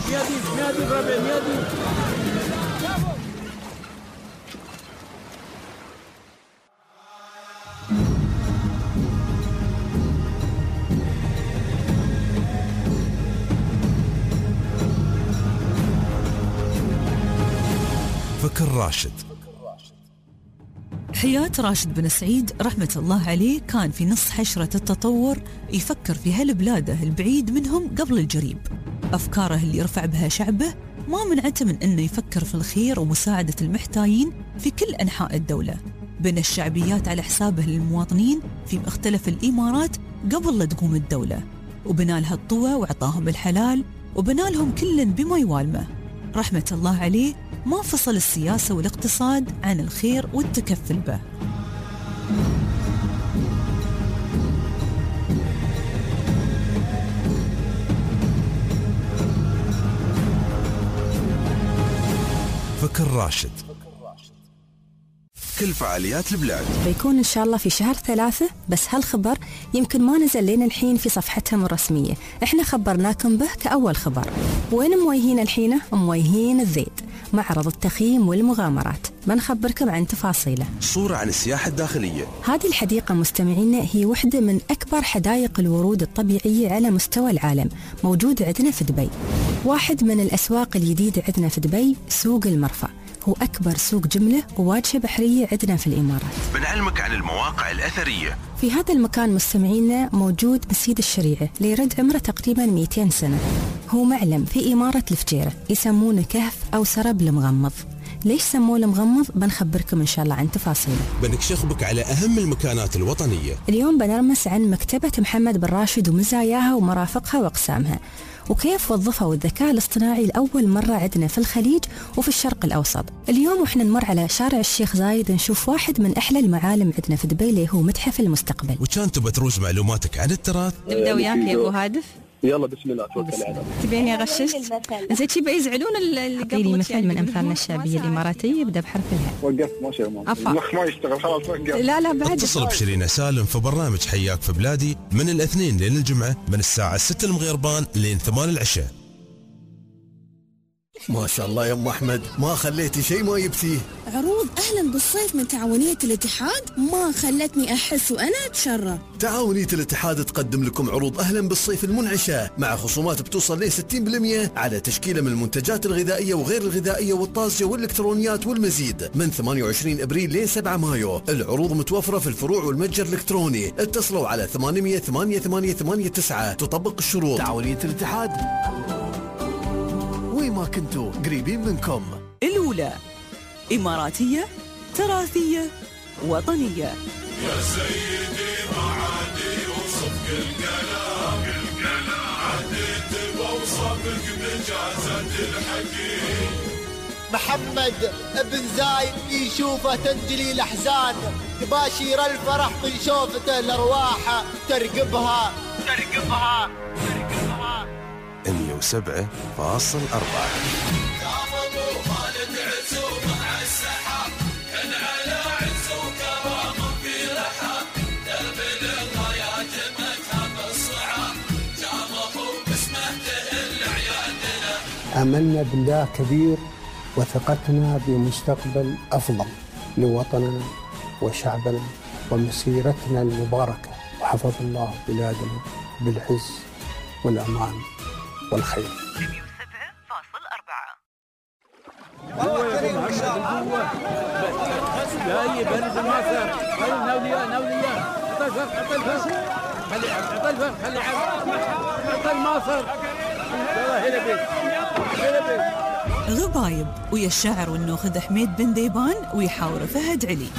فكر راشد. حياة راشد بن سعيد رحمة الله عليه كان في نص حشرة التطور يفكر في هالبلاده البعيد منهم قبل الجريب. أفكاره اللي رفع بها شعبه ما منعته من أنه يفكر في الخير ومساعدة المحتاجين في كل أنحاء الدولة. بنى الشعبيات على حسابه للمواطنين في مختلف الإمارات قبل لا تقوم الدولة، وبنى لها الطوى وعطاهم الحلال، وبنى لهم كل بما يوالمه. رحمة الله عليه ما فصل السياسة والاقتصاد عن الخير والتكفل به. فكر راشد. كل فعاليات البلاد بيكون إن شاء الله في شهر ثلاثة، بس هالخبر يمكن ما نزل لنا الحين في صفحتهم الرسمية. إحنا خبرناكم به كأول خبر. وين مويهين الحين؟ مويهين الزيد، معرض التخييم والمغامرات. بنخبركم عن تفاصيله. صورة عن السياحة الداخلية. هذه الحديقة مستمعينا هي واحدة من أكبر حدائق الورود الطبيعية على مستوى العالم، موجود عندنا في دبي. واحد من الأسواق الجديدة عندنا في دبي سوق المرفأ، هو أكبر سوق جملة وواجهة بحرية عندنا في الإمارات. بنعلمك عن المواقع الأثرية. في هذا المكان مستمعينا موجود مسجد الشريعة اللي يرد عمره تقريبا مئتين سنة. هو معلم في إمارة الفجيرة، يسمونه كهف أو سرب المغمض. ليش سموه المغمض؟ بنخبركم إن شاء الله عن تفاصيله. بنكشخ بك على أهم المكانات الوطنية. اليوم بنرمس عن مكتبة محمد بن راشد ومزاياها ومرافقها وأقسامها، وكيف وظفوا الذكاء الاصطناعي لأول مرة عندنا في الخليج وفي الشرق الأوسط. اليوم وإحنا نمر على شارع الشيخ زايد نشوف واحد من أحلى المعالم عندنا في دبي اللي هو متحف المستقبل. وكان تبى تروز معلوماتك عن التراث؟ نبدأ وياك يا أبو هادف. يلا بسم الله توكل على الله. تبيني اغششت؟ زين شي بيزعلون اللي قبل مثل من امثالنا الشعبيه الاماراتيه يبدا بحرف الهاء. وقفت ما شاء الله. المخ ما يشتغل خلاص وقف. لا لا بعد. اتصل بشيرين سالم في برنامج حياك في بلادي من الاثنين لين الجمعه من الساعه الستة المغيربان لين ثمان العشاء. ما شاء الله يا ام احمد، ما خليتي شيء ما يبثيه. عروض اهلا بالصيف من تعاونية الاتحاد ما خلتني احس وانا اتشرى. تعاونية الاتحاد تقدم لكم عروض اهلا بالصيف المنعشة مع خصومات بتوصل ل ستين بالمئة على تشكيلة من المنتجات الغذائية وغير الغذائية والطازجة والالكترونيات والمزيد من ثمانية وعشرين ابريل ل سبعة مايو. العروض متوفرة في الفروع والمتجر الالكتروني. اتصلوا على ثمانمئة ثمانية ثمانية ثمانية تسعة. تطبق الشروط. تعاونية الاتحاد وين ما كنتوا قريبين منكم. الأولى إماراتية تراثية وطنية. يا سيدي ما عادي وصفك الكلام الكلام عديت بوصفك بجازة الحكيم. محمد ابن زايد يشوفه تنجلي الأحزان، تباشير الفرح من شوفته الأرواح ترقبها ترقبها ترقبها مية وسبعة فاصل أربعة. قام ابو خالد عزومه على السحاب كان على عز وكرامه في رحاب درب الغايات متها بالصعاب جامه باسمه تهل عيادنا. آمنا بالله كبير وثقتنا بمستقبل أفضل لوطننا وشعبنا ومسيرتنا المباركة، وحفظ الله بلادنا بالعز والأمان والخير. جاي برد المصر خلي ناوليا ناوليا عطى الفرق عطى الفرق خلي عطى الفرق خلي عطى المصر والله هلا بيك هلا بيك. غبايب ويا الشاعر والنوخذ حميد بن ذيبان ويحاور فهد علي.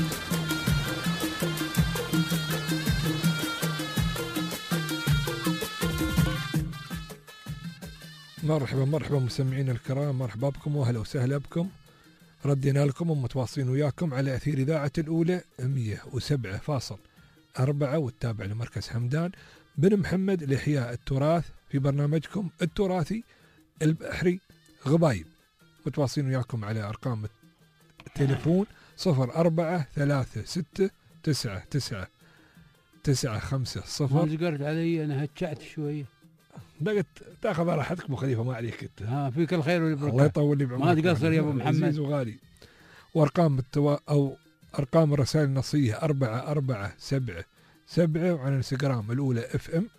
مرحبا مرحبا مستمعينا الكرام، مرحبا بكم واهلا وسهلا بكم. ردينا لكم ومتواصلين وياكم على أثير إذاعة الأولى مية وسبعة فاصل أربعة والتابع لمركز حمدان بن محمد لإحياء التراث في برنامجكم التراثي البحري غبايب. متواصلين وياكم على أرقام التليفون صفر أربعة ثلاثة ستة تسعة تسعة تسعة خمسة صفر. ما زقرت علي أنا هتشعت شوية. بقت تاخذ راحتك ابو خليفه ما عليك انت. ها فيك الخير والبركه. الله يطول لي بعمرك. ما تقصر يا ابو محمد. عزيز وغالي. وارقام التوا او ارقام الرسائل النصيه أربعة أربعة سبعة سبعة وعلى الانستغرام الاولى اف ام.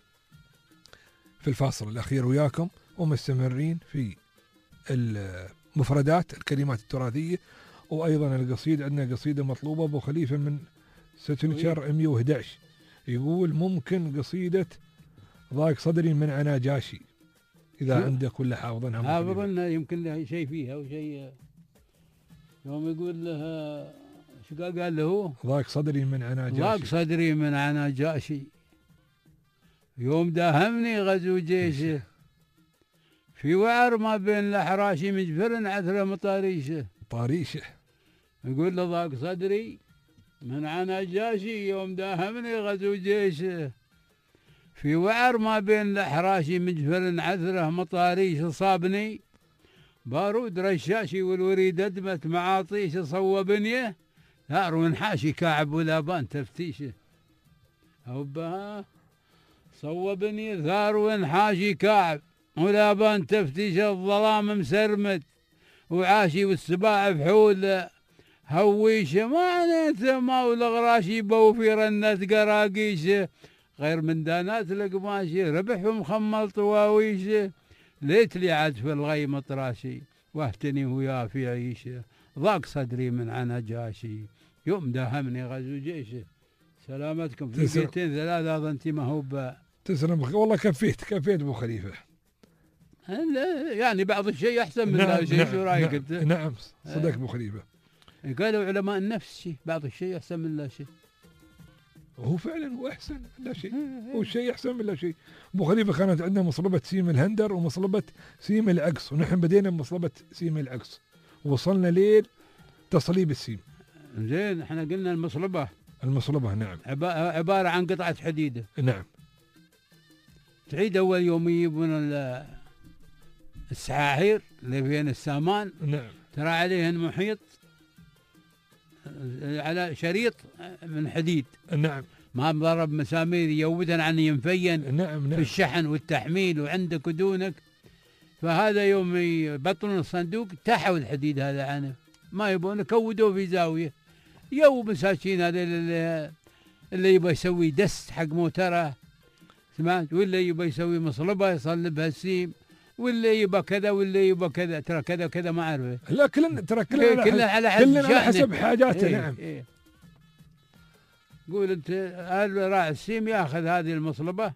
في الفاصل الاخير وياكم ومستمرين في المفردات الكلمات التراثيه وايضا القصيد. عندنا قصيده مطلوبه ابو خليفه من ستنشر مية وأحد عشر يقول ممكن قصيده ضاق صدري من عناء جاشي إذا عندك ولا حافظنها. حافظنها يمكن له شيء فيها أو شيء يوم يقول له شو قال له ضاق صدري من عناء جاشي. ضاق صدري من عناء جاشي يوم داهمني غزو جيشه في وعر ما بين الأحراشي مجفر عثرة مطاريشه طاريشه. يقول له ضاق صدري من عناء جاشي يوم داهمني غزو جيشه في وعر ما بين الأحراشي مجفر عثره مطاريش صابني بارود رشاشي والوريد أدمت معاطيش صوبنيه ثار ونحاشي كاعب ولا بان تفتيشه هوبها صوبني ثار ونحاشي كاعب ولا بان تفتيشه الظلام مسرمد وعاشي والسباع فحول هويشه ما عنيته ما والغراشي بوفي رنت قراقيشه غير من دانات القماشي ربح ومخمل طواويشه ليت لي عاد في الغي مطراشي واهتني وياه في عيشه ضاق صدري من عنا جاشي يوم داهمني غزو جيشه. سلامتكم في بيتين ثلاثة هذا انت ما هو با تسلم والله كفيت كفيت ابو خليفه. يعني بعض الشيء احسن من لا شيء. شو رايك انت؟ نعم صدق ابو خليفه. قالوا علماء النفس شيء بعض الشيء احسن من لا شيء. وهو فعلا هو احسن من لا شيء. هو الشيء احسن من لا شيء. ابو خليفه كانت عندنا مصلبه سيم الهندر ومصلبه سيم العقص ونحن بدينا بمصلبه سيم العقص ووصلنا ليل تصليب السيم. زين احنا قلنا المصلبه المصلبه نعم عباره عن قطعه حديده. نعم تعيد اول يوم يجيبون السحاحير اللي فيهن السامان. نعم ترى عليهن محيط على شريط من حديد. نعم ما مضرب مسامير يودن عن ينفين. نعم نعم في الشحن والتحميل وعندك ودونك. فهذا يوم يبطلون الصندوق تحوا الحديد هذا عنه ما يبون كودوه في زاويه. يو مساكين هذا اللي, اللي يبغى يسوي دست حق موتره سمعت ولا يبغى يسوي مصلبه يصلبها السيم ولا يبغى كذا ولا يبغى كذا. ترى كذا وكذا ما اعرفه. لا كلنا ترى كلنا كلنا على حسب كلنا على حسب حاجاته. إيه نعم إيه. قول انت راعي السيم ياخذ هذه المصلبه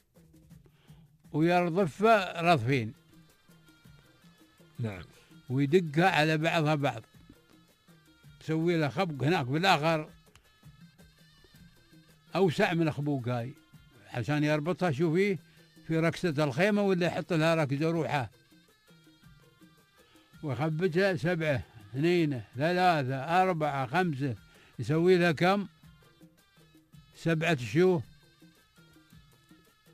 ويرضفها رضفين. نعم ويدقها على بعضها بعض تسوي له خبق هناك بالاخر اوسع من خبوق هاي عشان يربطها. شوفي في ركسة الخيمة ولا يحط لها ركزة روحه ويخبجها سبعة اثنين ثلاثة أربعة خمسة يسوي لها كم؟ سبعة شو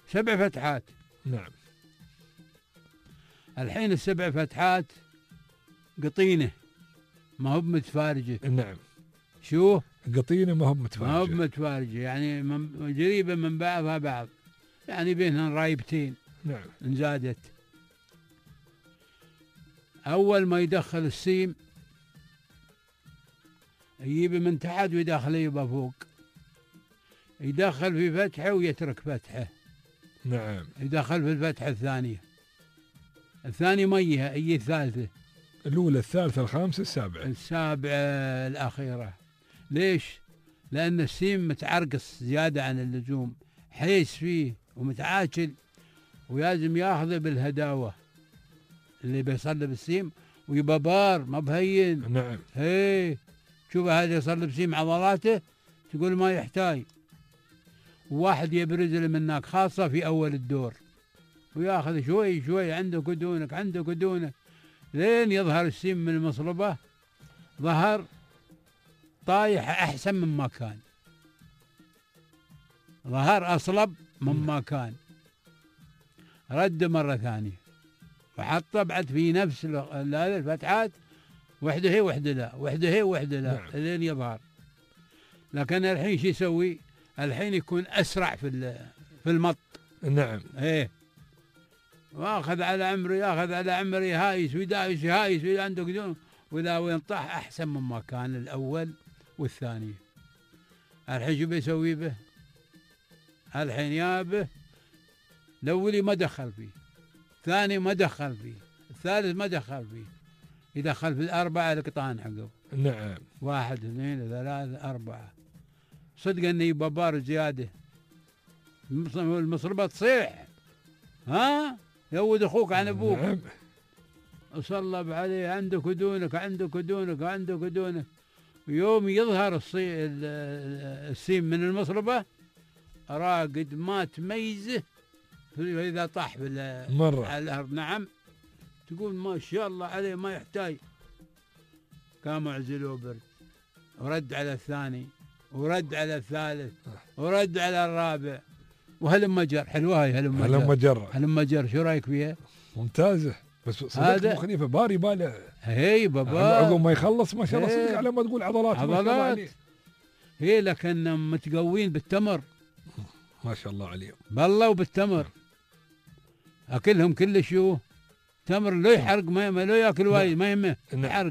سبع فتحات. نعم. الحين السبع فتحات قطينة ما هو متفارجة. نعم. شو؟ قطينة ما هو متفارجة. ما هو متفارجة يعني من قريبة من بعضها بعض، يعني بينها رايبتين. نعم. انزادت. أول ما يدخل السيم يجيبه من تحت ويدخله يبقى فوق، يدخل في فتحة ويترك فتحة. نعم. يدخل في الفتحة الثانية، الثانية ميها هي الثالثة، الأولى الثالثة الخامسة السابعة السابعة الأخيرة. ليش؟ لأن السيم متعرقص زيادة عن اللزوم، حيس فيه ومتعاجل، ولازم ياخذه بالهداوة اللي بيصلب السيم ويبقى بار ما بهين. نعم. هي شوف هذا يصلب سيم عضلاته تقول ما يحتاج، وواحد يبرز له منك خاصة في أول الدور وياخذ شوي شوي عندك ودونك عندك ودونك لين يظهر السيم من المصلبة ظهر طايح أحسن مما كان، ظهر أصلب مما كان. رد مرة ثانية وحطه بعد في نفس الفتحات، وحده هي وحده لا، وحده هي وحده لا. نعم. لين يظهر. لكن الحين شو يسوي؟ الحين يكون أسرع في في المط. نعم. ايه واخذ على عمري ياخذ على عمري هايس ويدايس هايس عنده قدوم، ولا وين طاح احسن مما كان الاول والثاني. الحين شو بيسوي به؟ الحين يابه الاولي ما دخل فيه، الثاني ما دخل فيه، الثالث ما دخل فيه، يدخل في الاربعه القطان عقب. نعم. واحد اثنين ثلاثه اربعه. صدق اني ببار زياده، المصربه تصيح ها يود اخوك عن ابوك. نعم. وصلب عليه عندك ودونك عندك ودونك عندك ودونك. ويوم يظهر الصي... السيم من المصربه راقد ما تميزه اذا طاح مرة على الارض. نعم. تقول ما شاء الله عليه ما يحتاج. قاموا عزلوه برد ورد على الثاني ورد على الثالث ورد على الرابع وهلم جر. حلوه هاي هلم جر. هلم جر هلم جر شو رايك فيها؟ ممتازه. بس صدق ابو خليفه باري باله. هي بابا عقب ما يخلص ما شاء الله صدق على ما تقول عضلات عضلات ما شاء الله. هي لكن متقوين بالتمر ما شاء الله عليهم بالله، وبالتمر اكلهم كل شو تمر لو يحرق ما لو ياكل وايد ما يهمه يحرق.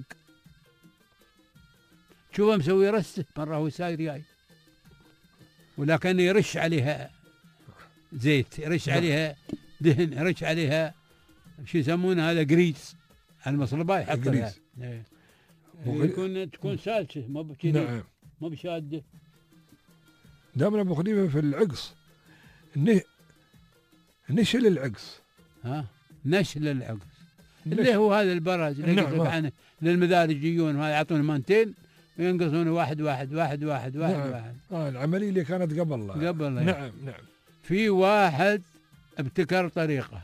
شوفه مسوي رسته مره هو ساير جاي ولكن يرش عليها زيت، يرش عليها دهن، يرش عليها شو يسمونه هذا جريس، المصلبه يحط لها يكون تكون سالسه ما بكذي. نعم. ما بشاده. دائما ابو خليفه في العقص نه نشل العقص. ها نشل العقص اللي هو هذا البراز اللي قلت لك عنه للمدارج يجون هاي يعطون مانتين وينقصون واحد واحد واحد واحد واحد نعم. واحد. اه العمليه اللي كانت قبل قبل. نعم نعم. في واحد ابتكر طريقه.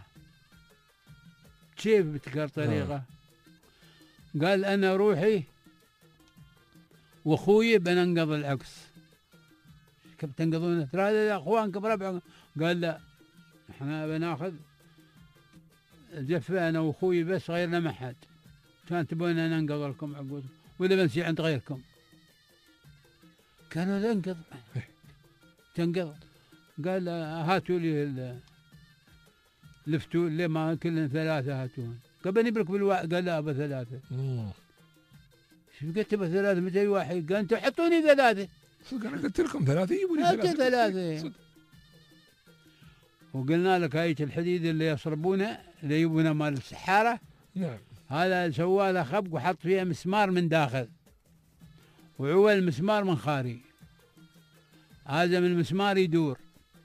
كيف ابتكر طريقه؟ آه. قال انا روحي واخوي بننقض العكس. كيف تنقضونه؟ ترى هذا اخوانكم ربعكم. قال لا احنا بناخذ جفه انا واخوي بس غيرنا ما حد. كان تبون ننقض لكم عقود ولا بنسي عند غيركم؟ كانوا لا انقض تنقض. قال هاتوا لي لفتوا لي ما كلنا ثلاثه هاتون. قبل نبرك بالواحد. قال لا ابى ثلاثه. شو قلت ابى ثلاثه متى واحد؟ قال انتم حطوني ثلاثه. صدق انا قلت لكم ثلاثه يجيبوا لي ثلاثه. ثلاثه وقلنا لك هاي الحديد اللي يصربونه اللي يجيبونه مال السحاره. نعم. هذا سوى له خبق وحط فيها مسمار من داخل وعول المسمار من خارج. هذا من المسمار يدور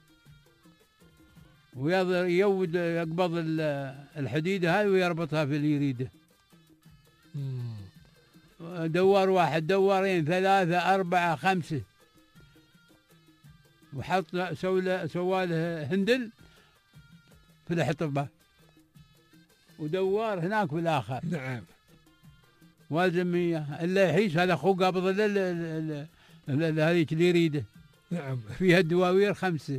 ويود يقبض الحديدة هاي ويربطها في اليريدة. دوار واحد دوارين ثلاثة أربعة خمسة وحط سوى سوى له هندل في الحطبة ودوار هناك في الآخر. نعم. والزم الا يحيس هذا اخوه قابض هذيك اليريدة. نعم. فيها الدواوير خمسة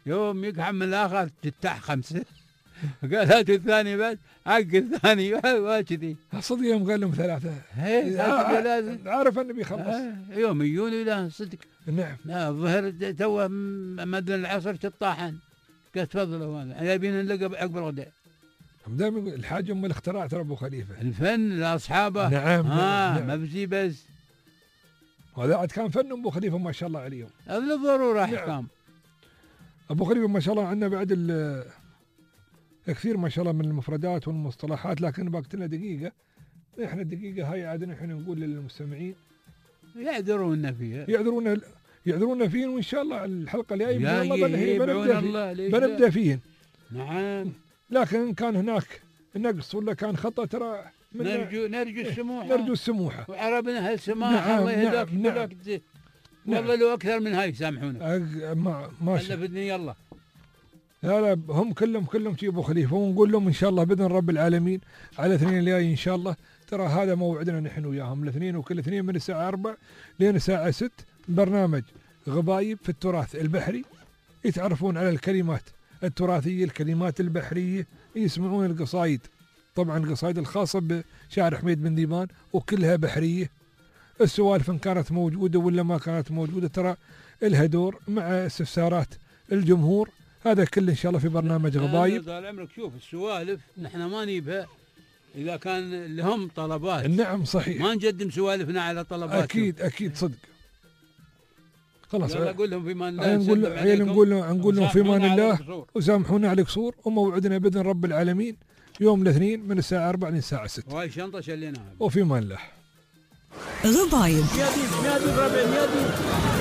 يوم يقحم من الآخر تتاح خمسة قال هاتوا الثاني بس حق الثاني وكذي. صدق يوم قال لهم ثلاثة لازم عارف أنه بيخلص يوم يجون ولا صدق. نعم لا الظهر تو مدن العصر تطاحن قال تفضلوا هذا جايبين نلقى عقب الغداء. دائما يقول الحاجة أم الاختراع ترى أبو خليفة الفن لأصحابه. نعم آه نعم. ما بزي بس وهذا عاد كان فن أبو خليفة ما شاء الله عليهم. هذا بالضرورة أحكام. نعم. أبو خليفة ما شاء الله عندنا بعد كثير ما شاء الله من المفردات والمصطلحات، لكن باقتنا دقيقة. إحنا الدقيقة هاي عاد نحن نقول للمستمعين يعذرونا فيها يعذرونا يعذرونا فيهن، وإن شاء الله الحلقة الجاية بنبدأ, بنبدأ, بنبدأ فيهن. نعم. لكن إن كان هناك نقص ولا كان خطأ ترى نرجو نرجو السموحة نرجو السموحة وعربنا هالسماحة. نعم الله يهداك نعم نعم. والله لو أكثر من هاي سامحونا. ما ما شاء الله يلا. لا لا هم كلهم كلهم تجيبوا خليفة، ونقول لهم إن شاء الله بإذن رب العالمين على الاثنين الجاي إن شاء الله. ترى هذا موعدنا نحن وياهم الاثنين، وكل اثنين من الساعة أربع لين الساعة ست برنامج غبايب في التراث البحري. يتعرفون على الكلمات التراثية، الكلمات البحرية، يسمعون القصايد، طبعا القصايد الخاصة بشاعر حميد بن ذيبان وكلها بحرية. السوالف إن كانت موجودة ولا ما كانت موجودة ترى لها دور مع استفسارات الجمهور. هذا كله إن شاء الله في برنامج غبايب. طال عمرك شوف السوالف نحن ما نجيبها إذا كان لهم طلبات. نعم صحيح. ما نقدم سوالفنا على طلبات. أكيد أكيد صدق. خلاص نقول لهم في مان الله. نقول نقول نقول لهم في مان الله وسامحونا على القصور، وموعدنا بإذن رب العالمين يوم الاثنين من الساعة أربعة للساعة ستة. وهاي شنطة شليناها. وفي مان الله. غبايب. يا دي يا دي